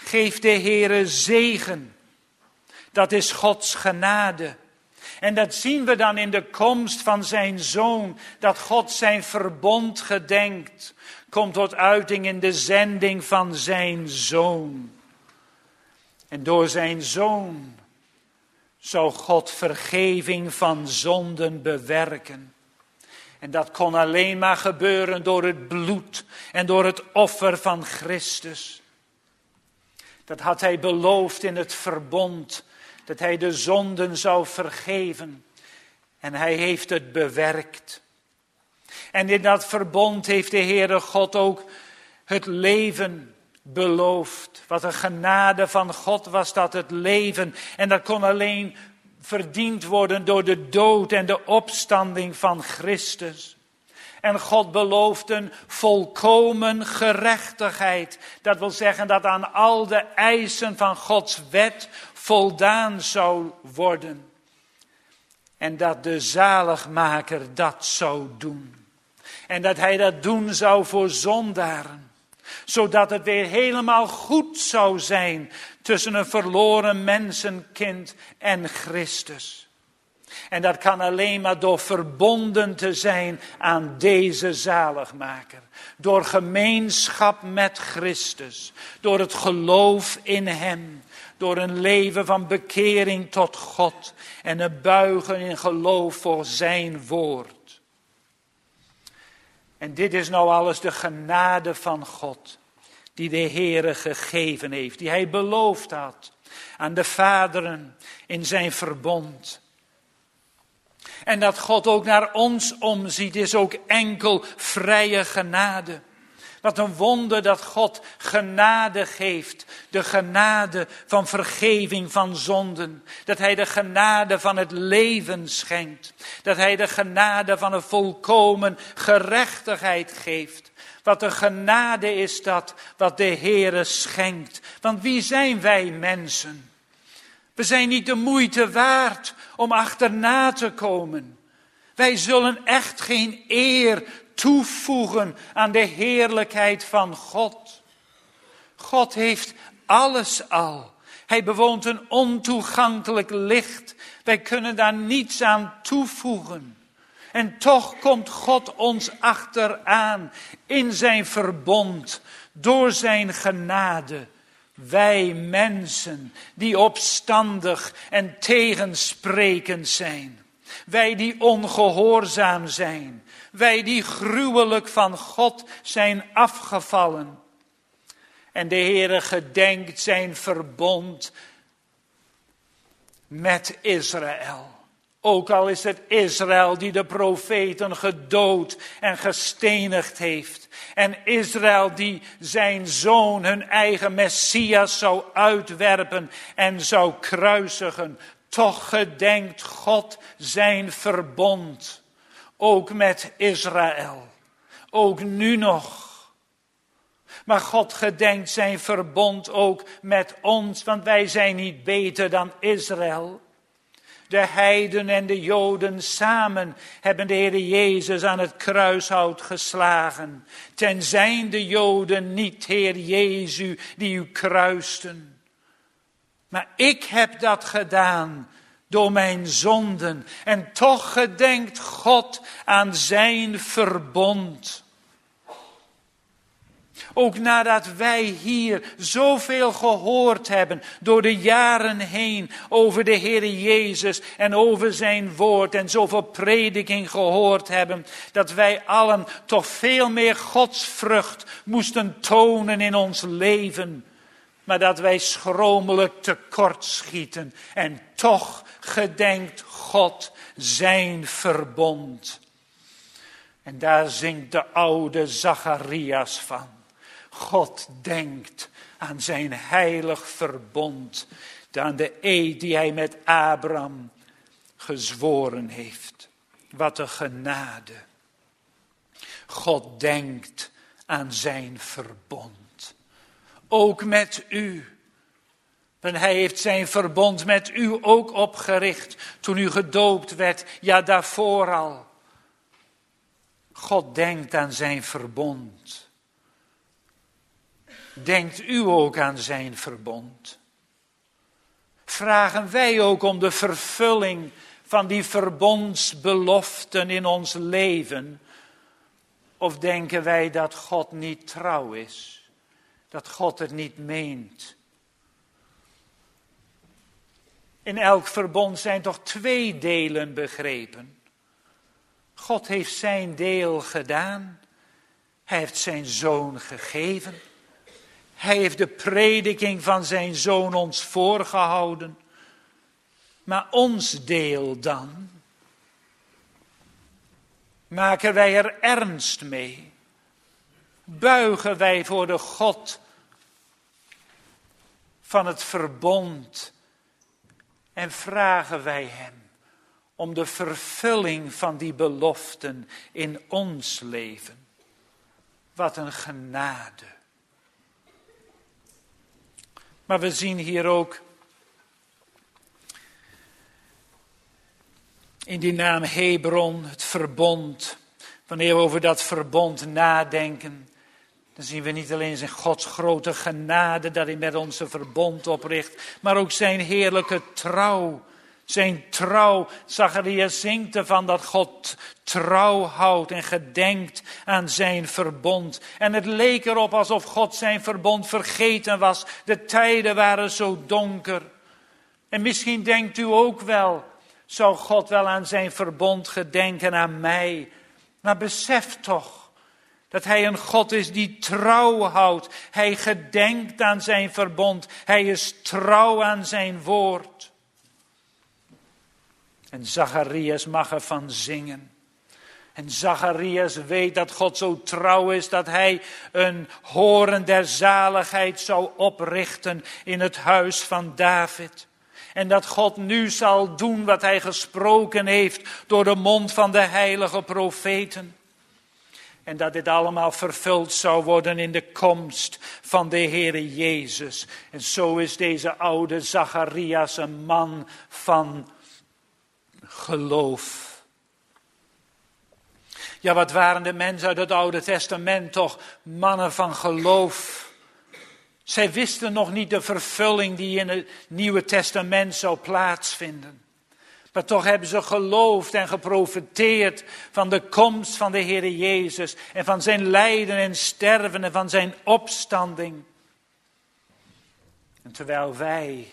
geeft de Heere zegen. Dat is Gods genade. En dat zien we dan in de komst van zijn Zoon, dat God zijn verbond gedenkt, komt tot uiting in de zending van zijn Zoon. En door zijn Zoon zou God vergeving van zonden bewerken. En dat kon alleen maar gebeuren door het bloed en door het offer van Christus. Dat had hij beloofd in het verbond, dat hij de zonden zou vergeven. En hij heeft het bewerkt. En in dat verbond heeft de Heere God ook het leven beloofd. Wat een genade van God was dat, het leven. En dat kon alleen verdiend worden door de dood en de opstanding van Christus. En God belooft een volkomen gerechtigheid. Dat wil zeggen dat aan al de eisen van Gods wet voldaan zou worden. En dat de zaligmaker dat zou doen. En dat hij dat doen zou voor zondaren. Zodat het weer helemaal goed zou zijn tussen een verloren mensenkind en Christus. En dat kan alleen maar door verbonden te zijn aan deze zaligmaker. Door gemeenschap met Christus. Door het geloof in hem. Door een leven van bekering tot God. En een buigen in geloof voor zijn woord. En dit is nou alles de genade van God. Die de Heere gegeven heeft. Die hij beloofd had aan de vaderen in zijn verbond. En dat God ook naar ons omziet is ook enkel vrije genade. Wat een wonder dat God genade geeft. De genade van vergeving van zonden. Dat hij de genade van het leven schenkt. Dat hij de genade van een volkomen gerechtigheid geeft. Wat een genade is dat wat de Heere schenkt. Want wie zijn wij mensen? We zijn niet de moeite waard om achterna te komen. Wij zullen echt geen eer toevoegen aan de heerlijkheid van God. God heeft alles al. Hij bewoont een ontoegankelijk licht. Wij kunnen daar niets aan toevoegen. En toch komt God ons achteraan in zijn verbond, door zijn genade. Wij mensen die opstandig en tegensprekend zijn. Wij die ongehoorzaam zijn. Wij die gruwelijk van God zijn afgevallen. En de Heere gedenkt zijn verbond met Israël. Ook al is het Israël die de profeten gedood en gestenigd heeft. En Israël die zijn zoon, hun eigen Messias, zou uitwerpen en zou kruisigen. Toch gedenkt God zijn verbond. Ook met Israël. Ook nu nog. Maar God gedenkt zijn verbond ook met ons. Want wij zijn niet beter dan Israël. De heiden en de Joden samen hebben de Heer Jezus aan het kruishout geslagen. Ten zijn de Joden niet, Heer Jezus, die u kruisten. Maar ik heb dat gedaan door mijn zonden. En toch gedenkt God aan zijn verbond. Ook nadat wij hier zoveel gehoord hebben door de jaren heen over de Heer Jezus en over zijn woord en zoveel prediking gehoord hebben, dat wij allen toch veel meer godsvrucht moesten tonen in ons leven. Maar dat wij schromelijk tekortschieten en toch gedenkt God zijn verbond. En daar zingt de oude Zacharias van. God denkt aan zijn heilig verbond, aan de eed die hij met Abraham gezworen heeft. Wat een genade. God denkt aan zijn verbond. Ook met u. En hij heeft zijn verbond met u ook opgericht toen u gedoopt werd. Ja, daarvoor al. God denkt aan zijn verbond. denkt u ook aan zijn verbond? Vragen wij ook om de vervulling van die verbondsbeloften in ons leven? Of denken wij dat God niet trouw is? Dat God het niet meent? In elk verbond zijn toch twee delen begrepen. God heeft zijn deel gedaan. Hij heeft zijn zoon gegeven. Hij heeft de prediking van zijn zoon ons voorgehouden. Maar ons deel dan? Maken wij er ernst mee? Buigen wij voor de God van het verbond en vragen wij hem om de vervulling van die beloften in ons leven? Wat een genade. Maar we zien hier ook in die naam Hebron het verbond. Wanneer we over dat verbond nadenken, dan zien we niet alleen zijn Gods grote genade dat hij met ons een verbond opricht, maar ook zijn heerlijke trouw. Zijn trouw. Zacharias zingt ervan dat God trouw houdt en gedenkt aan zijn verbond. En het leek erop alsof God zijn verbond vergeten was. De tijden waren zo donker. En misschien denkt u ook wel, zou God wel aan zijn verbond gedenken aan mij? Maar besef toch dat hij een God is die trouw houdt. Hij gedenkt aan zijn verbond. Hij is trouw aan zijn woord. En Zacharias mag ervan zingen. En Zacharias weet dat God zo trouw is dat hij een horen der zaligheid zou oprichten in het huis van David. En dat God nu zal doen wat hij gesproken heeft door de mond van de heilige profeten. En dat dit allemaal vervuld zou worden in de komst van de Heere Jezus. En zo is deze oude Zacharias een man van geloof. Ja, wat waren de mensen uit het Oude Testament toch mannen van geloof. Zij wisten nog niet de vervulling die in het Nieuwe Testament zou plaatsvinden. Maar toch hebben ze geloofd en geprofeteerd van de komst van de Heere Jezus. En van zijn lijden en sterven en van zijn opstanding. En terwijl wij,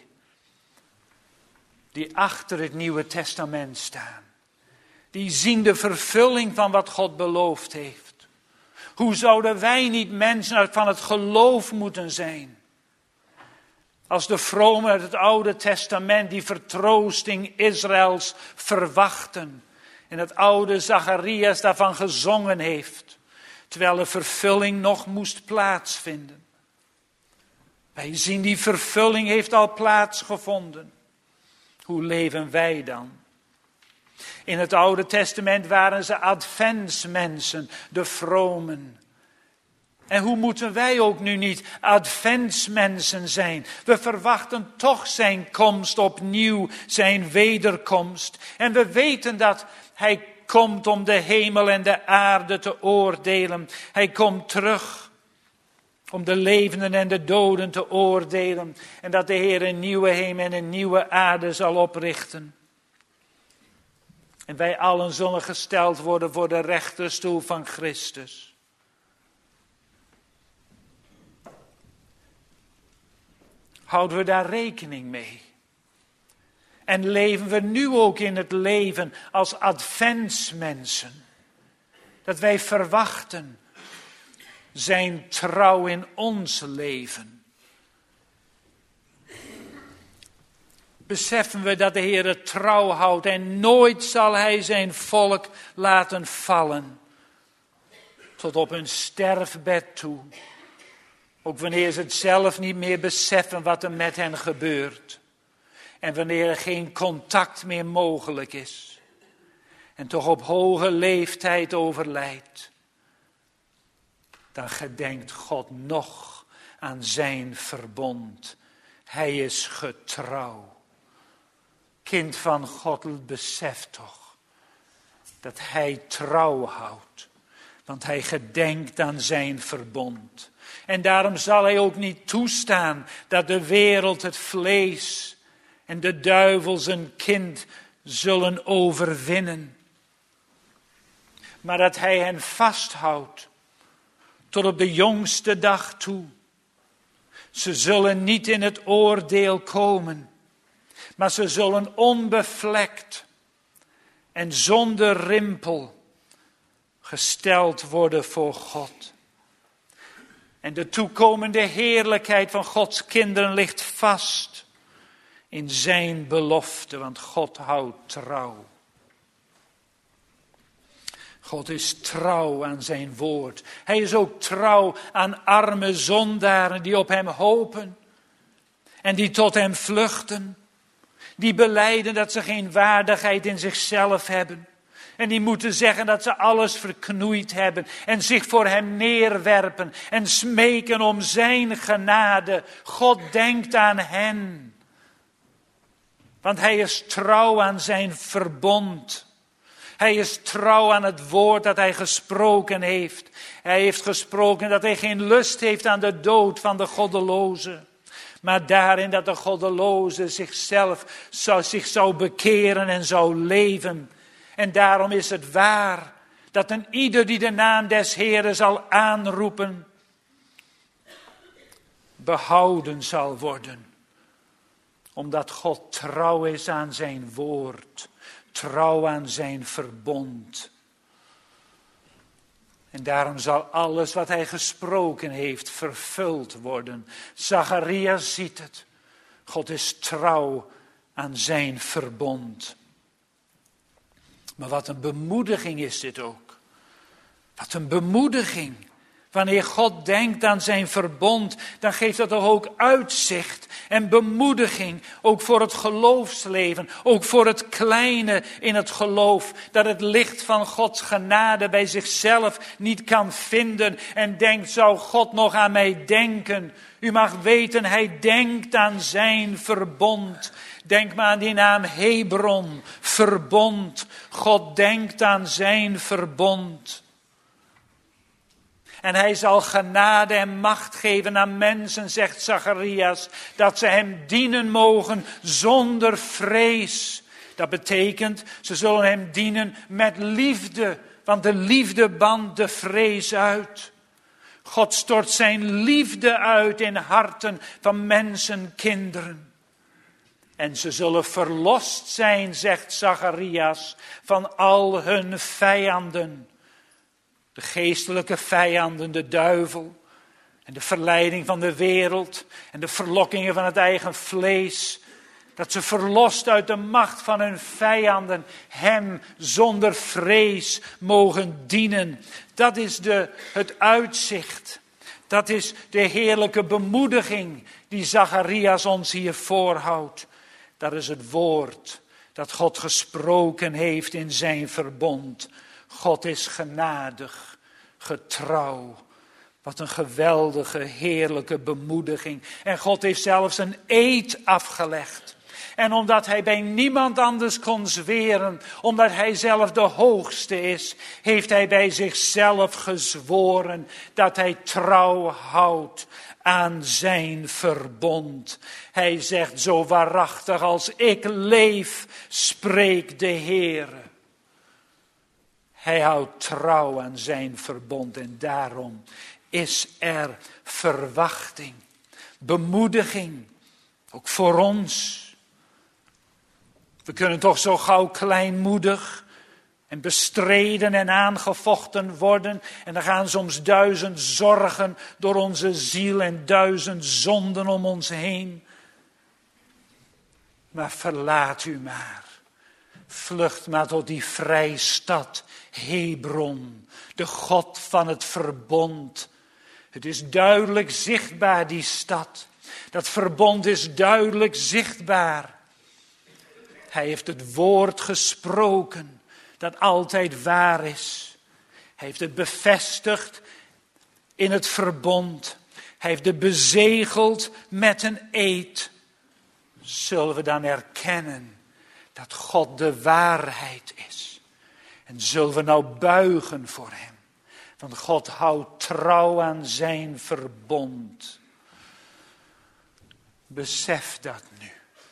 die achter het Nieuwe Testament staan, die zien de vervulling van wat God beloofd heeft. Hoe zouden wij niet mensen van het geloof moeten zijn? Als de vromen uit het Oude Testament die vertroosting Israëls verwachten. En het oude Zacharias daarvan gezongen heeft. Terwijl de vervulling nog moest plaatsvinden. Wij zien die vervulling heeft al plaatsgevonden. Hoe leven wij dan? In het Oude Testament waren ze adventsmensen, de vromen. En hoe moeten wij ook nu niet adventsmensen zijn? We verwachten toch zijn komst opnieuw, zijn wederkomst. En we weten dat hij komt om de hemel en de aarde te oordelen. Hij komt terug om de levenden en de doden te oordelen. En dat de Heer een nieuwe hemel en een nieuwe aarde zal oprichten. En wij allen zullen gesteld worden voor de rechterstoel van Christus. Houden we daar rekening mee? En leven we nu ook in het leven als adventsmensen? Dat wij verwachten zijn trouw in ons leven. Beseffen we dat de Heer trouw houdt en nooit zal hij zijn volk laten vallen. Tot op hun sterfbed toe. Ook wanneer ze het zelf niet meer beseffen wat er met hen gebeurt. En wanneer er geen contact meer mogelijk is. En toch op hoge leeftijd overlijdt. Dan gedenkt God nog aan zijn verbond. Hij is getrouw. Kind van God, besef toch dat hij trouw houdt. Want hij gedenkt aan zijn verbond. En daarom zal hij ook niet toestaan dat de wereld, het vlees en de duivel zijn kind zullen overwinnen. Maar dat hij hen vasthoudt tot op de jongste dag toe. Ze zullen niet in het oordeel komen, maar ze zullen onbevlekt en zonder rimpel gesteld worden voor God. En de toekomende heerlijkheid van Gods kinderen ligt vast in zijn belofte, want God houdt trouw. God is trouw aan zijn woord. Hij is ook trouw aan arme zondaren die op hem hopen en die tot hem vluchten. Die belijden dat ze geen waardigheid in zichzelf hebben. En die moeten zeggen dat ze alles verknoeid hebben en zich voor hem neerwerpen en smeken om zijn genade. God denkt aan hen. Want hij is trouw aan zijn verbond. Hij is trouw aan het woord dat hij gesproken heeft. Hij heeft gesproken dat hij geen lust heeft aan de dood van de goddeloze. Maar daarin dat de goddeloze zichzelf zou, zich zou bekeren en zou leven. En daarom is het waar dat een ieder die de naam des Heeren zal aanroepen, behouden zal worden. Omdat God trouw is aan zijn woord. Trouw aan zijn verbond. En daarom zal alles wat hij gesproken heeft vervuld worden. Zacharias ziet het. God is trouw aan zijn verbond. Maar wat een bemoediging is dit ook. Wat een bemoediging. Wanneer God denkt aan zijn verbond, dan geeft dat toch ook uitzicht en bemoediging. Ook voor het geloofsleven, ook voor het kleine in het geloof. Dat het licht van Gods genade bij zichzelf niet kan vinden. En denkt, zou God nog aan mij denken? U mag weten, hij denkt aan zijn verbond. Denk maar aan die naam Hebron, verbond. God denkt aan zijn verbond. En hij zal genade en macht geven aan mensen, zegt Zacharias, dat ze hem dienen mogen zonder vrees. Dat betekent, ze zullen hem dienen met liefde, want de liefde bandt de vrees uit. God stort zijn liefde uit in harten van mensen, kinderen. En ze zullen verlost zijn, zegt Zacharias, van al hun vijanden. De geestelijke vijanden, de duivel en de verleiding van de wereld en de verlokkingen van het eigen vlees. Dat ze verlost uit de macht van hun vijanden hem zonder vrees mogen dienen. Dat is de, het uitzicht. Dat is de heerlijke bemoediging die Zacharias ons hier voorhoudt. Dat is het woord dat God gesproken heeft in zijn verbond. God is genadig, getrouw. Wat een geweldige, heerlijke bemoediging. En God heeft zelfs een eed afgelegd. En omdat hij bij niemand anders kon zweren, omdat hij zelf de hoogste is, heeft hij bij zichzelf gezworen dat hij trouw houdt aan zijn verbond. Hij zegt, zo waarachtig als ik leef, spreekt de Heere. Hij houdt trouw aan zijn verbond en daarom is er verwachting, bemoediging, ook voor ons. We kunnen toch zo gauw kleinmoedig en bestreden en aangevochten worden. En er gaan soms duizend zorgen door onze ziel en duizend zonden om ons heen. Maar verlaat u maar. Vlucht maar tot die vrijstad Hebron, de God van het verbond. Het is duidelijk zichtbaar, die stad. Dat verbond is duidelijk zichtbaar. Hij heeft het woord gesproken, dat altijd waar is. Hij heeft het bevestigd in het verbond. Hij heeft het bezegeld met een eed. Zullen we dan erkennen dat God de waarheid is? En zullen we nou buigen voor hem? Want God houdt trouw aan zijn verbond. Besef dat nu.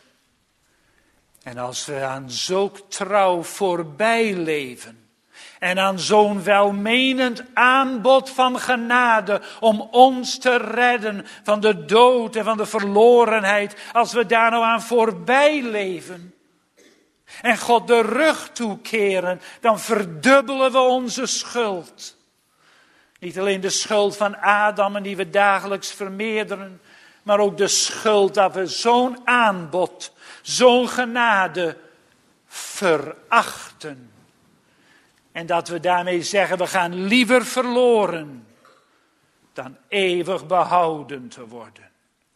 En als we aan zulk trouw voorbij leven en aan zo'n welmenend aanbod van genade om ons te redden van de dood en van de verlorenheid, als we daar nou aan voorbij leven en God de rug toekeren, dan verdubbelen we onze schuld. Niet alleen de schuld van Adam en die we dagelijks vermeerderen, maar ook de schuld dat we zo'n aanbod, zo'n genade verachten. En dat we daarmee zeggen, we gaan liever verloren dan eeuwig behouden te worden.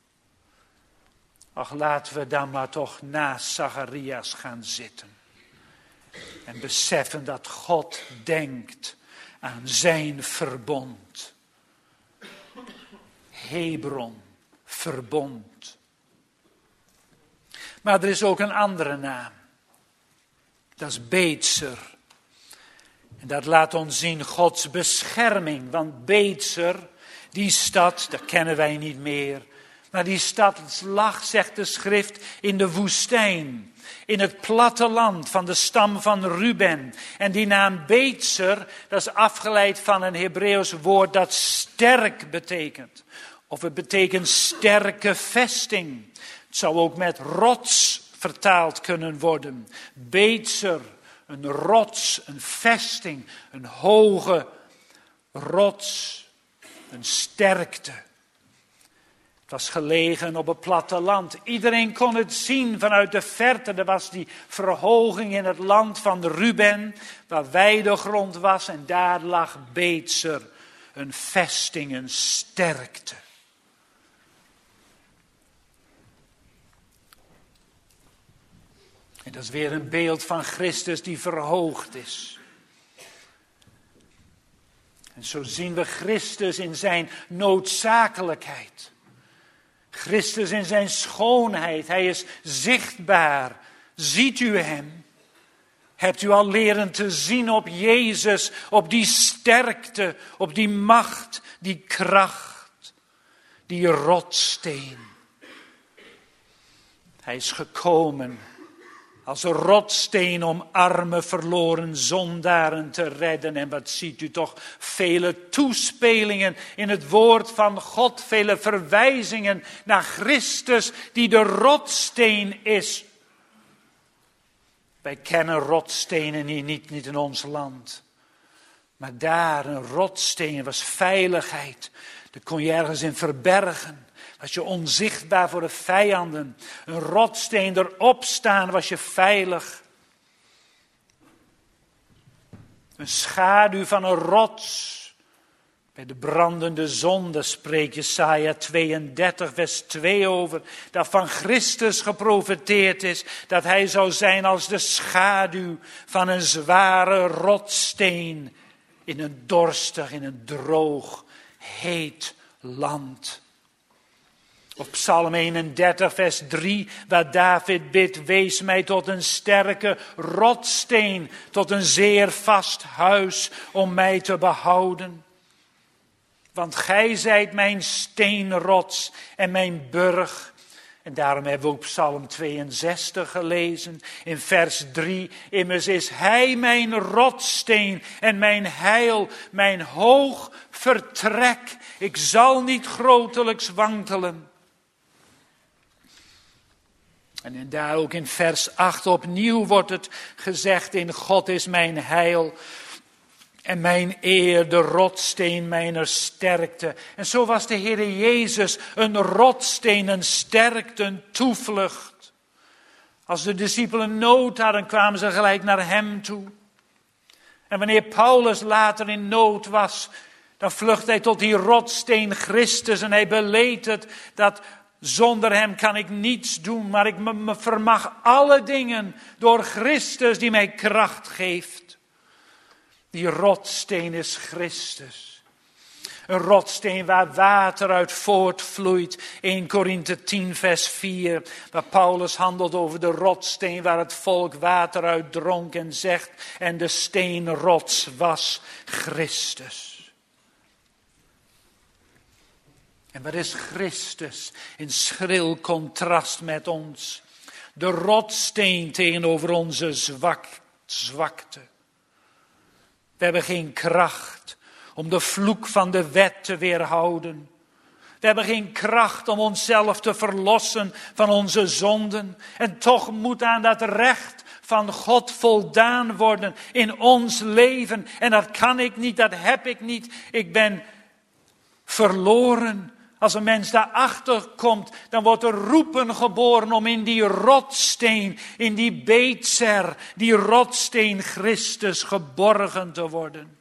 Ach, laten we dan maar toch naast Zacharias gaan zitten. En beseffen dat God denkt aan zijn verbond. Hebron, verbond. Maar er is ook een andere naam. Dat is Beetser. En dat laat ons zien Gods bescherming. Want Beetser, die stad, dat kennen wij niet meer. Maar die stad lag, zegt de schrift, in de woestijn. In het platteland van de stam van Ruben. En die naam Beetser, dat is afgeleid van een Hebreeuws woord dat sterk betekent. Of het betekent sterke vesting. Het zou ook met rots vertaald kunnen worden. Beetser, een rots, een vesting, een hoge rots, een sterkte. Het was gelegen op het platteland. Iedereen kon het zien vanuit de verte. Er was die verhoging in het land van Ruben, waar weidegrond was. En daar lag Beetser, een vesting, een sterkte. En dat is weer een beeld van Christus die verhoogd is. En zo zien we Christus in zijn noodzakelijkheid. Christus in zijn schoonheid. Hij is zichtbaar. Ziet u hem? Hebt u al leren te zien op Jezus, op die sterkte, op die macht, die kracht, die rotsteen. Hij is gekomen als een rotsteen om arme verloren zondaren te redden. En wat ziet u toch? Vele toespelingen in het woord van God. Vele verwijzingen naar Christus die de rotsteen is. Wij kennen rotstenen hier niet, niet in ons land. Maar daar een rotsteen was veiligheid. Daar kon je ergens in verbergen. Was je onzichtbaar voor de vijanden. Een rotsteen erop staan was je veilig. Een schaduw van een rots. Bij de brandende zon, daar spreekt Jesaja tweeëndertig vers twee over. Dat van Christus geprofeteerd is. Dat hij zou zijn als de schaduw van een zware rotsteen. In een dorstig, in een droog, heet land. Op Psalm eenendertig vers drie, waar David bidt, wees mij tot een sterke rotsteen, tot een zeer vast huis om mij te behouden. Want gij zijt mijn steenrots en mijn burg. En daarom hebben we ook Psalm tweeënzestig gelezen in vers drie. Immers is hij mijn rotsteen en mijn heil, mijn hoog vertrek. Ik zal niet grotelijks wankelen. En daar ook in vers acht opnieuw wordt het gezegd, in God is mijn heil en mijn eer, de rotsteen mijner sterkte. En zo was de Heere Jezus een rotsteen, een sterkte, een toevlucht. Als de discipelen nood hadden, kwamen ze gelijk naar hem toe. En wanneer Paulus later in nood was, dan vlucht hij tot die rotsteen Christus en hij beleed het dat zonder hem kan ik niets doen, maar ik me vermag alle dingen door Christus die mij kracht geeft. Die rotsteen is Christus. Een rotsteen waar water uit voortvloeit. Eerste Korinthe tien vers vier. Waar Paulus handelt over de rotsteen waar het volk water uit dronk en zegt. En de steenrots was Christus. En wat is Christus in schril contrast met ons? De rotsteen tegenover onze zwak, zwakte. We hebben geen kracht om de vloek van de wet te weerhouden. We hebben geen kracht om onszelf te verlossen van onze zonden. En toch moet aan dat recht van God voldaan worden in ons leven. En dat kan ik niet, dat heb ik niet. Ik ben verloren. Als een mens daarachter komt, dan wordt er roepen geboren om in die rotsteen, in die Beetser, die rotsteen Christus geborgen te worden.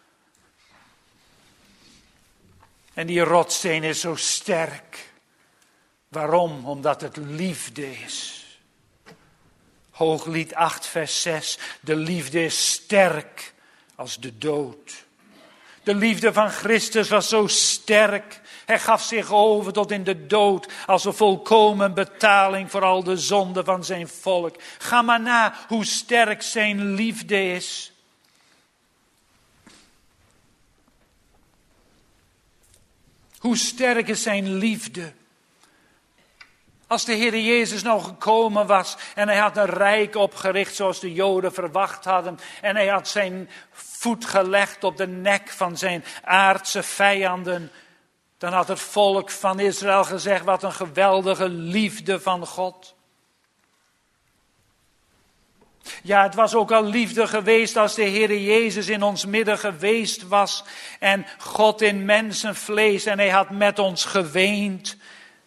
En die rotsteen is zo sterk. Waarom? Omdat het liefde is. Hooglied acht vers zes. De liefde is sterk als de dood. De liefde van Christus was zo sterk. Hij gaf zich over tot in de dood als een volkomen betaling voor al de zonden van zijn volk. Ga maar na hoe sterk zijn liefde is. Hoe sterk is zijn liefde. Als de Heer Jezus nou gekomen was en hij had een rijk opgericht zoals de Joden verwacht hadden. En hij had zijn voet gelegd op de nek van zijn aardse vijanden. Dan had het volk van Israël gezegd, wat een geweldige liefde van God. Ja, het was ook al liefde geweest als de Heer Jezus in ons midden geweest was. En God in mensenvlees en hij had met ons geweend.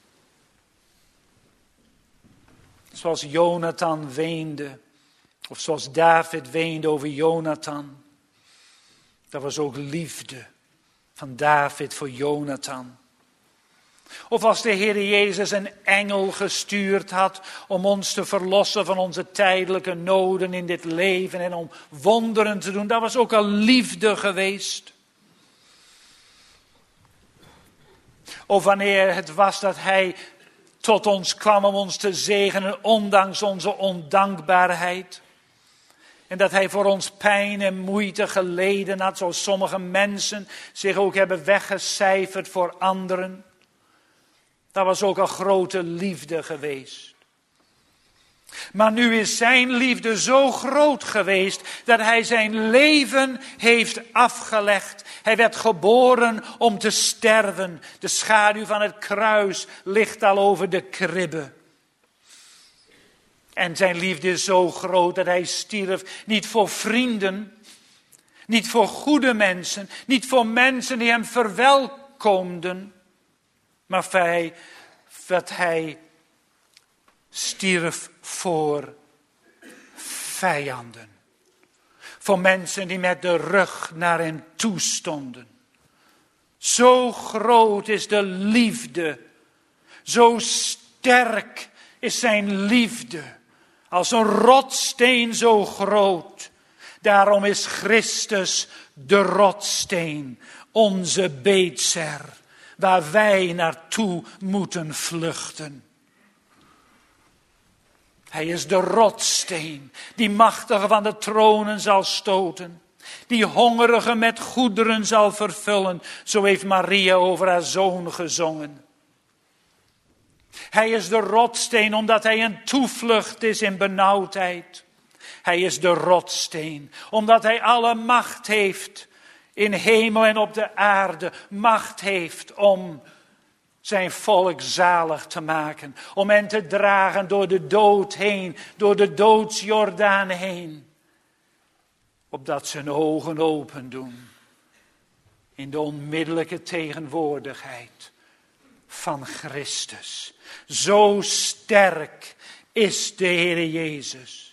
Zoals Jonathan weende. Of zoals David weende over Jonathan. Dat was ook liefde van David voor Jonathan. Of als de Heer Jezus een engel gestuurd had om ons te verlossen van onze tijdelijke noden in dit leven en om wonderen te doen, dat was ook al liefde geweest. Of wanneer het was dat hij tot ons kwam om ons te zegenen, ondanks onze ondankbaarheid. En dat hij voor ons pijn en moeite geleden had, zoals sommige mensen zich ook hebben weggecijferd voor anderen. Dat was ook al grote liefde geweest. Maar nu is zijn liefde zo groot geweest dat hij zijn leven heeft afgelegd. Hij werd geboren om te sterven. De schaduw van het kruis ligt al over de kribbe. En zijn liefde is zo groot dat hij stierf niet voor vrienden, niet voor goede mensen, niet voor mensen die hem verwelkomden, maar hij, dat hij stierf voor vijanden. Voor mensen die met de rug naar hem toe stonden. Zo groot is de liefde, zo sterk is zijn liefde. Als een rotsteen zo groot. Daarom is Christus de rotsteen, onze Beetser, waar wij naartoe moeten vluchten. Hij is de rotsteen, die machtige van de tronen zal stoten, die hongerige met goederen zal vervullen. Zo heeft Maria over haar zoon gezongen. Hij is de rotsteen omdat hij een toevlucht is in benauwdheid. Hij is de rotsteen omdat hij alle macht heeft in hemel en op de aarde. Macht heeft om zijn volk zalig te maken. Om hen te dragen door de dood heen, door de doodsjordaan heen. Opdat ze hun ogen open doen in de onmiddellijke tegenwoordigheid van Christus. Zo sterk is de Heer Jezus.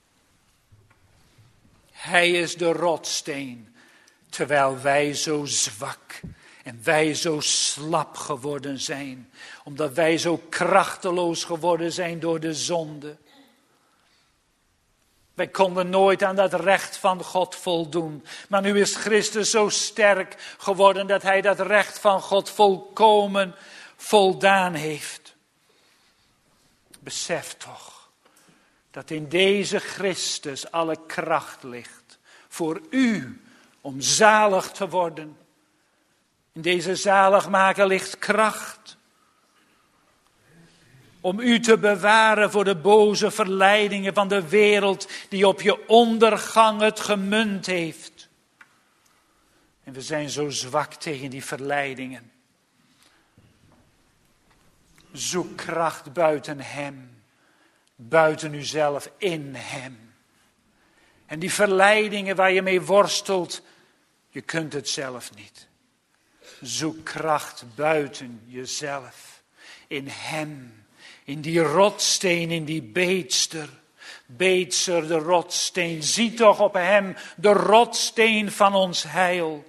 Hij is de rotsteen, terwijl wij zo zwak en wij zo slap geworden zijn. Omdat wij zo krachteloos geworden zijn door de zonde. Wij konden nooit aan dat recht van God voldoen. Maar nu is Christus zo sterk geworden dat hij dat recht van God volkomen voldaan heeft. Besef toch dat in deze Christus alle kracht ligt voor u om zalig te worden. In deze zaligmaker ligt kracht om u te bewaren voor de boze verleidingen van de wereld die op je ondergang het gemunt heeft. En we zijn zo zwak tegen die verleidingen. Zoek kracht buiten hem, buiten uzelf, in hem. En die verleidingen waar je mee worstelt, je kunt het zelf niet. Zoek kracht buiten jezelf, in hem, in die rotsteen, in die beetster. Beetster, de rotsteen, zie toch op hem, de rotsteen van ons heil.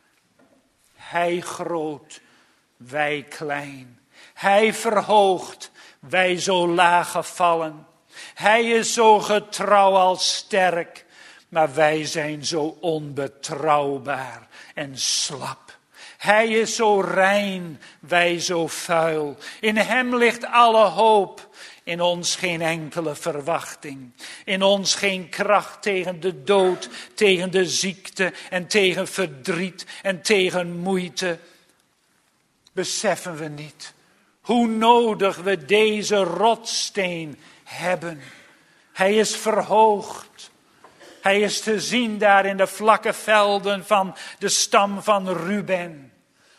Hij groot, wij klein. Hij verhoogd, wij zo laag gevallen. Hij is zo getrouw als sterk, maar wij zijn zo onbetrouwbaar en slap. Hij is zo rein, wij zo vuil. In hem ligt alle hoop, in ons geen enkele verwachting. In ons geen kracht tegen de dood, tegen de ziekte en tegen verdriet en tegen moeite. Beseffen we niet hoe nodig we deze rotsteen hebben. Hij is verhoogd. Hij is te zien daar in de vlakke velden van de stam van Ruben.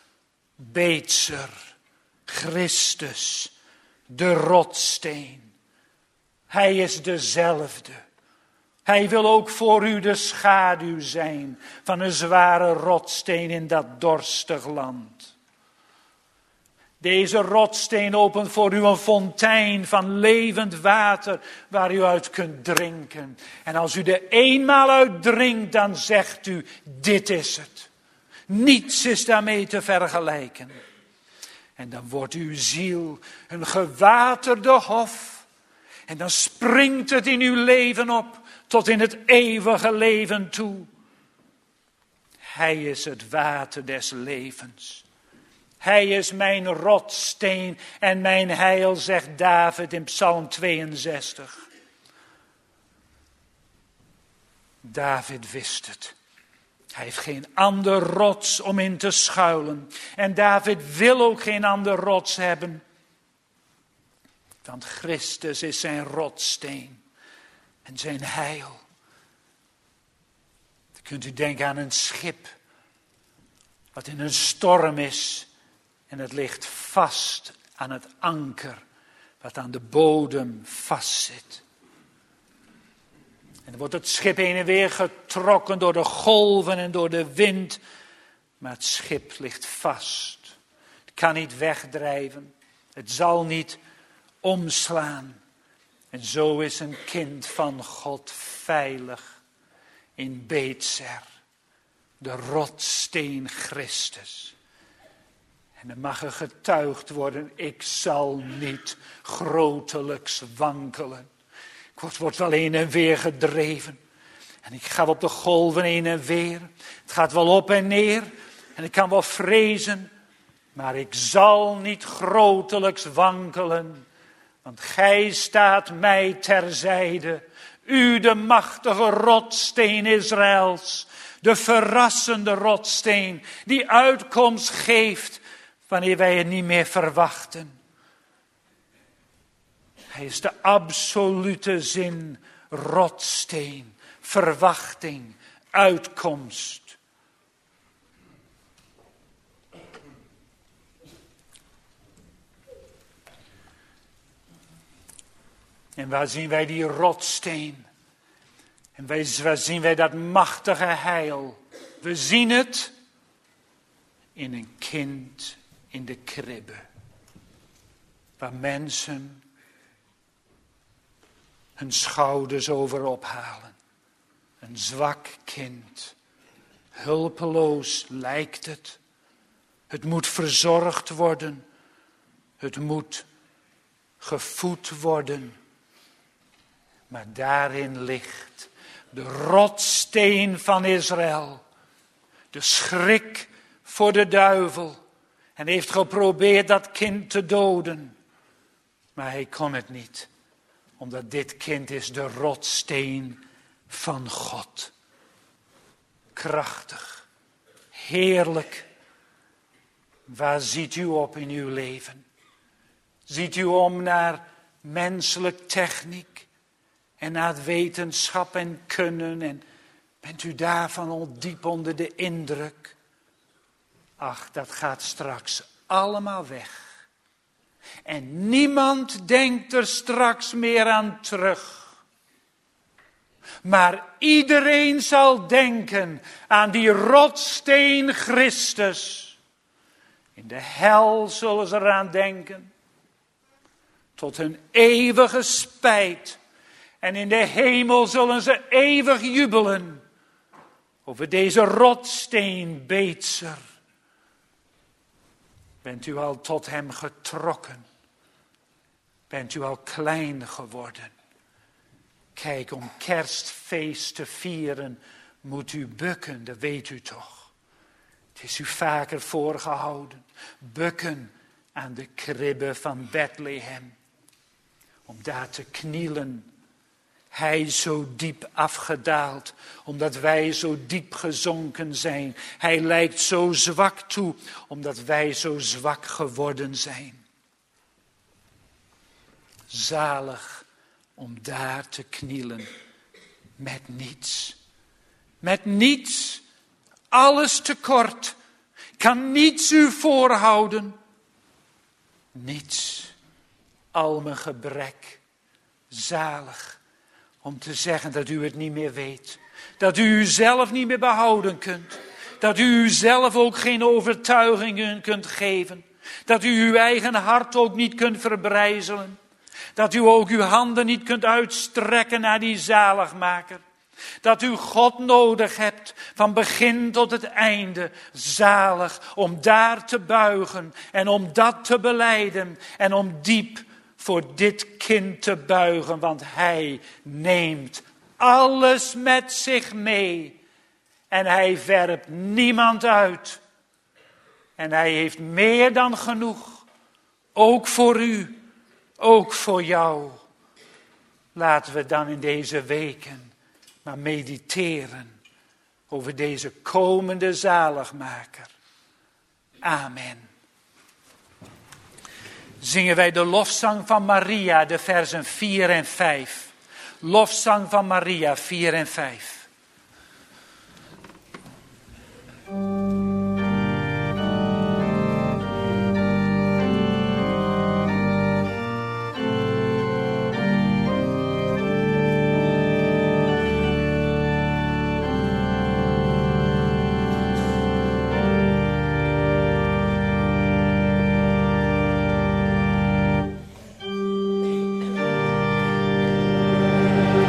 Beetser, Christus, de rotsteen. Hij is dezelfde. Hij wil ook voor u de schaduw zijn van een zware rotsteen in dat dorstig land. Deze rotsteen opent voor u een fontein van levend water waar u uit kunt drinken. En als u er eenmaal uit drinkt, dan zegt u, dit is het. Niets is daarmee te vergelijken. En dan wordt uw ziel een gewaterde hof. En dan springt het in uw leven op tot in het eeuwige leven toe. Hij is het water des levens. Hij is mijn rotsteen en mijn heil, zegt David in Psalm tweeënzestig. David wist het. Hij heeft geen ander rots om in te schuilen. En David wil ook geen ander rots hebben. Want Christus is zijn rotsteen en zijn heil. Dan kunt u denken aan een schip wat in een storm is. En het ligt vast aan het anker, wat aan de bodem vastzit. En dan wordt het schip heen en weer getrokken door de golven en door de wind. Maar het schip ligt vast. Het kan niet wegdrijven. Het zal niet omslaan. En zo is een kind van God veilig in Beetser, de rotsteen Christus. En dan mag er getuigd worden, ik zal niet grotelijks wankelen. Ik word, word wel heen en weer gedreven. En ik ga op de golven heen en weer. Het gaat wel op en neer. En ik kan wel vrezen. Maar ik zal niet grotelijks wankelen. Want gij staat mij terzijde. U de machtige rotsteen Israëls. De verrassende rotsteen die uitkomst geeft wanneer wij het niet meer verwachten. Hij is de absolute zin, rotsteen, verwachting, uitkomst. En waar zien wij die rotsteen? En waar zien wij dat machtige heil? We zien het in een kind in de kribbe. Waar mensen hun schouders over ophalen. Een zwak kind. Hulpeloos lijkt het. Het moet verzorgd worden. Het moet gevoed worden. Maar daarin ligt de rotsteen van Israël. De schrik voor de duivel. En heeft geprobeerd dat kind te doden. Maar hij kon het niet. Omdat dit kind is de rotsteen van God. Krachtig. Heerlijk. Waar ziet u op in uw leven? Ziet u om naar menselijk techniek en naar wetenschap en kunnen en bent u daarvan al diep onder de indruk? Ach, dat gaat straks allemaal weg. En niemand denkt er straks meer aan terug. Maar iedereen zal denken aan die rotssteen Christus. In de hel zullen ze eraan denken. Tot hun eeuwige spijt. En in de hemel zullen ze eeuwig jubelen. Over deze rotsteen Beetser. Bent u al tot hem getrokken? Bent u al klein geworden? Kijk, om kerstfeest te vieren moet u bukken, dat weet u toch. Het is u vaker voorgehouden. Bukken aan de kribbe van Bethlehem. Om daar te knielen. Hij zo diep afgedaald, omdat wij zo diep gezonken zijn. Hij lijkt zo zwak toe, omdat wij zo zwak geworden zijn. Zalig om daar te knielen met niets. Met niets, alles tekort. Kan niets u voorhouden. Niets, al mijn gebrek. Zalig. Om te zeggen dat u het niet meer weet. Dat u uzelf niet meer behouden kunt. Dat u uzelf ook geen overtuigingen kunt geven. Dat u uw eigen hart ook niet kunt verbrijzelen. Dat u ook uw handen niet kunt uitstrekken naar die zaligmaker. Dat u God nodig hebt van begin tot het einde. Zalig om daar te buigen en om dat te belijden en om diep voor dit kind te buigen, want hij neemt alles met zich mee. En hij werpt niemand uit. En hij heeft meer dan genoeg. Ook voor u, ook voor jou. Laten we dan in deze weken maar mediteren over deze komende zaligmaker. Amen. Zingen wij de lofzang van Maria, de versen vier en vijf. Lofzang van Maria, vier en vijf.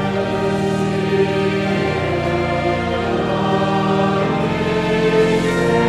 Amen.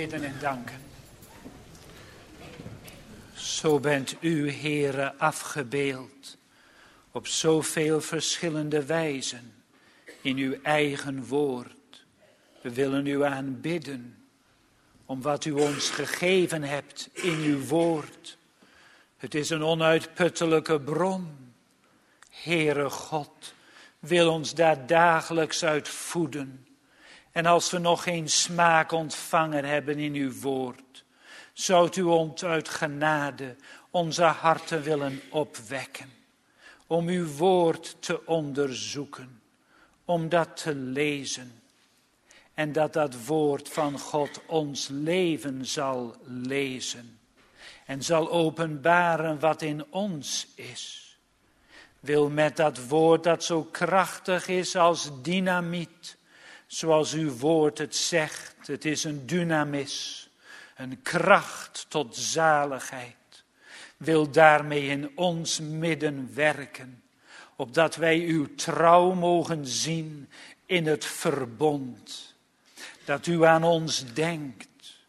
bidden en danken. Zo bent u, Heere, afgebeeld op zoveel verschillende wijzen in uw eigen woord. We willen u aanbidden om wat u ons gegeven hebt in uw woord. Het is een onuitputtelijke bron. Heere God, wil ons daar dagelijks uit voeden. En als we nog geen smaak ontvangen hebben in uw woord, zoudt u ons uit genade onze harten willen opwekken. Om uw woord te onderzoeken, om dat te lezen. En dat dat woord van God ons leven zal lezen. En zal openbaren wat in ons is. Wil met dat woord dat zo krachtig is als dynamiet. Zoals uw woord het zegt. Het is een dynamis. Een kracht tot zaligheid. Wil daarmee in ons midden werken. Opdat wij uw trouw mogen zien in het verbond. Dat u aan ons denkt.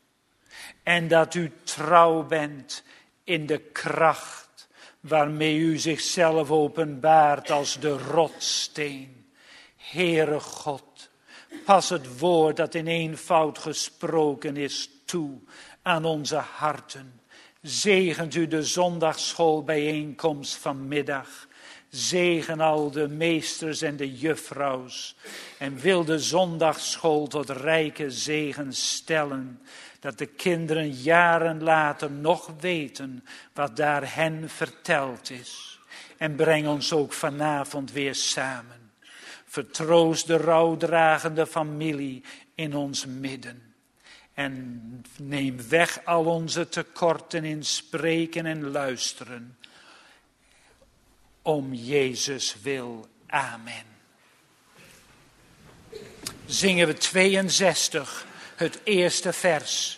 En dat u trouw bent in de kracht waarmee u zichzelf openbaart als de rotsteen. Heere God, pas het woord dat in eenvoud gesproken is toe aan onze harten. Zegent u de zondagsschoolbijeenkomst vanmiddag. Zegen al de meesters en de juffrouws. En wil de zondagsschool tot rijke zegen stellen. Dat de kinderen jaren later nog weten wat daar hen verteld is. En breng ons ook vanavond weer samen. Vertroost de rouwdragende familie in ons midden. En neem weg al onze tekorten in spreken en luisteren. Om Jezus wil. Amen. Zingen we tweeënzestig, het eerste vers.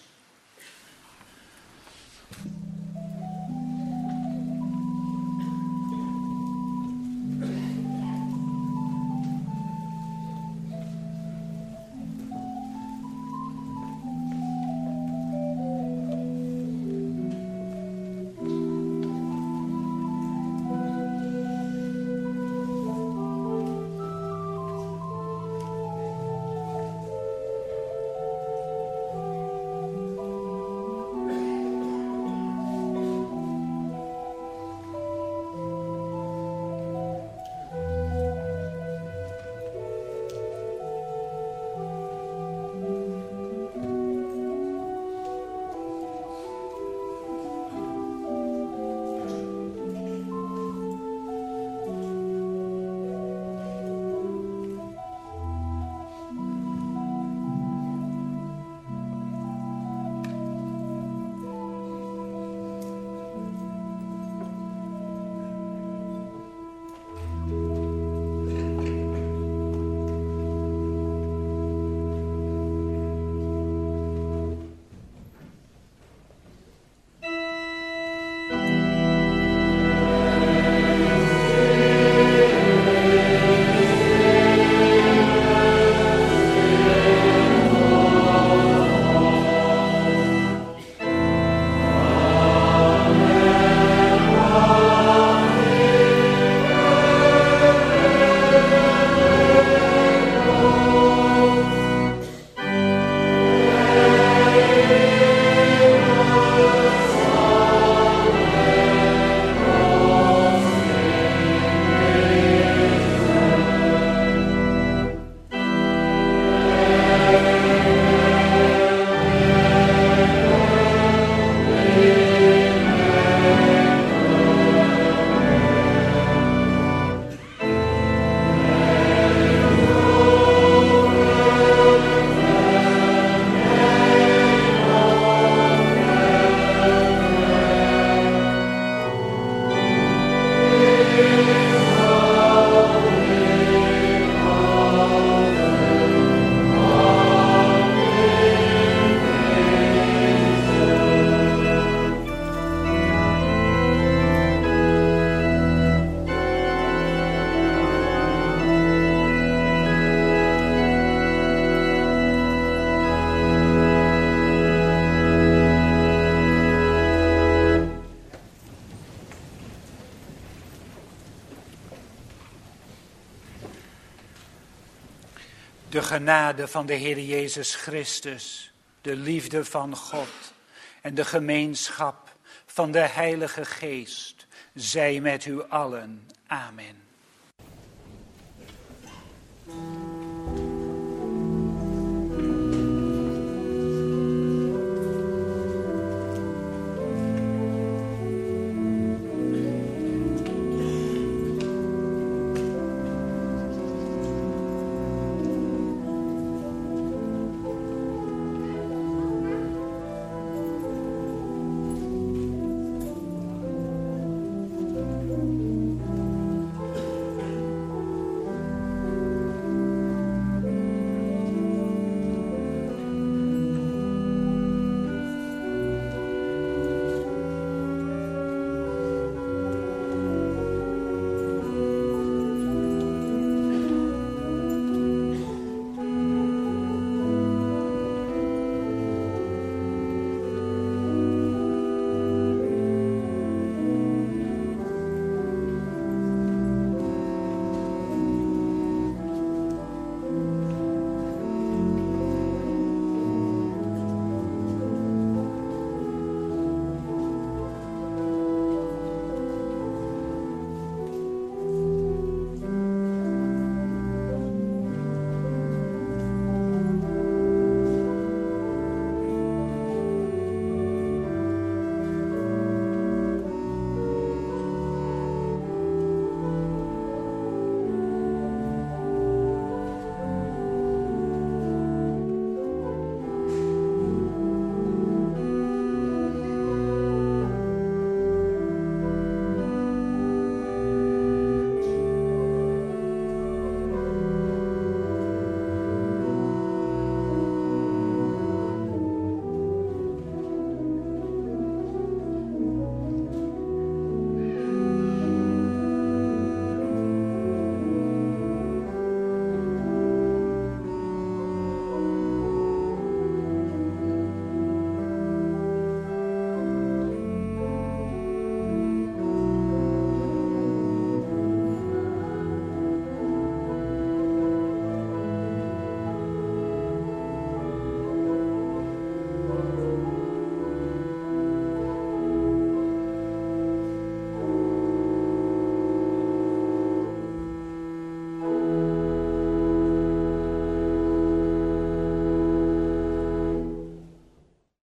De genade van de Heer Jezus Christus, de liefde van God en de gemeenschap van de Heilige Geest zij met u allen. Amen.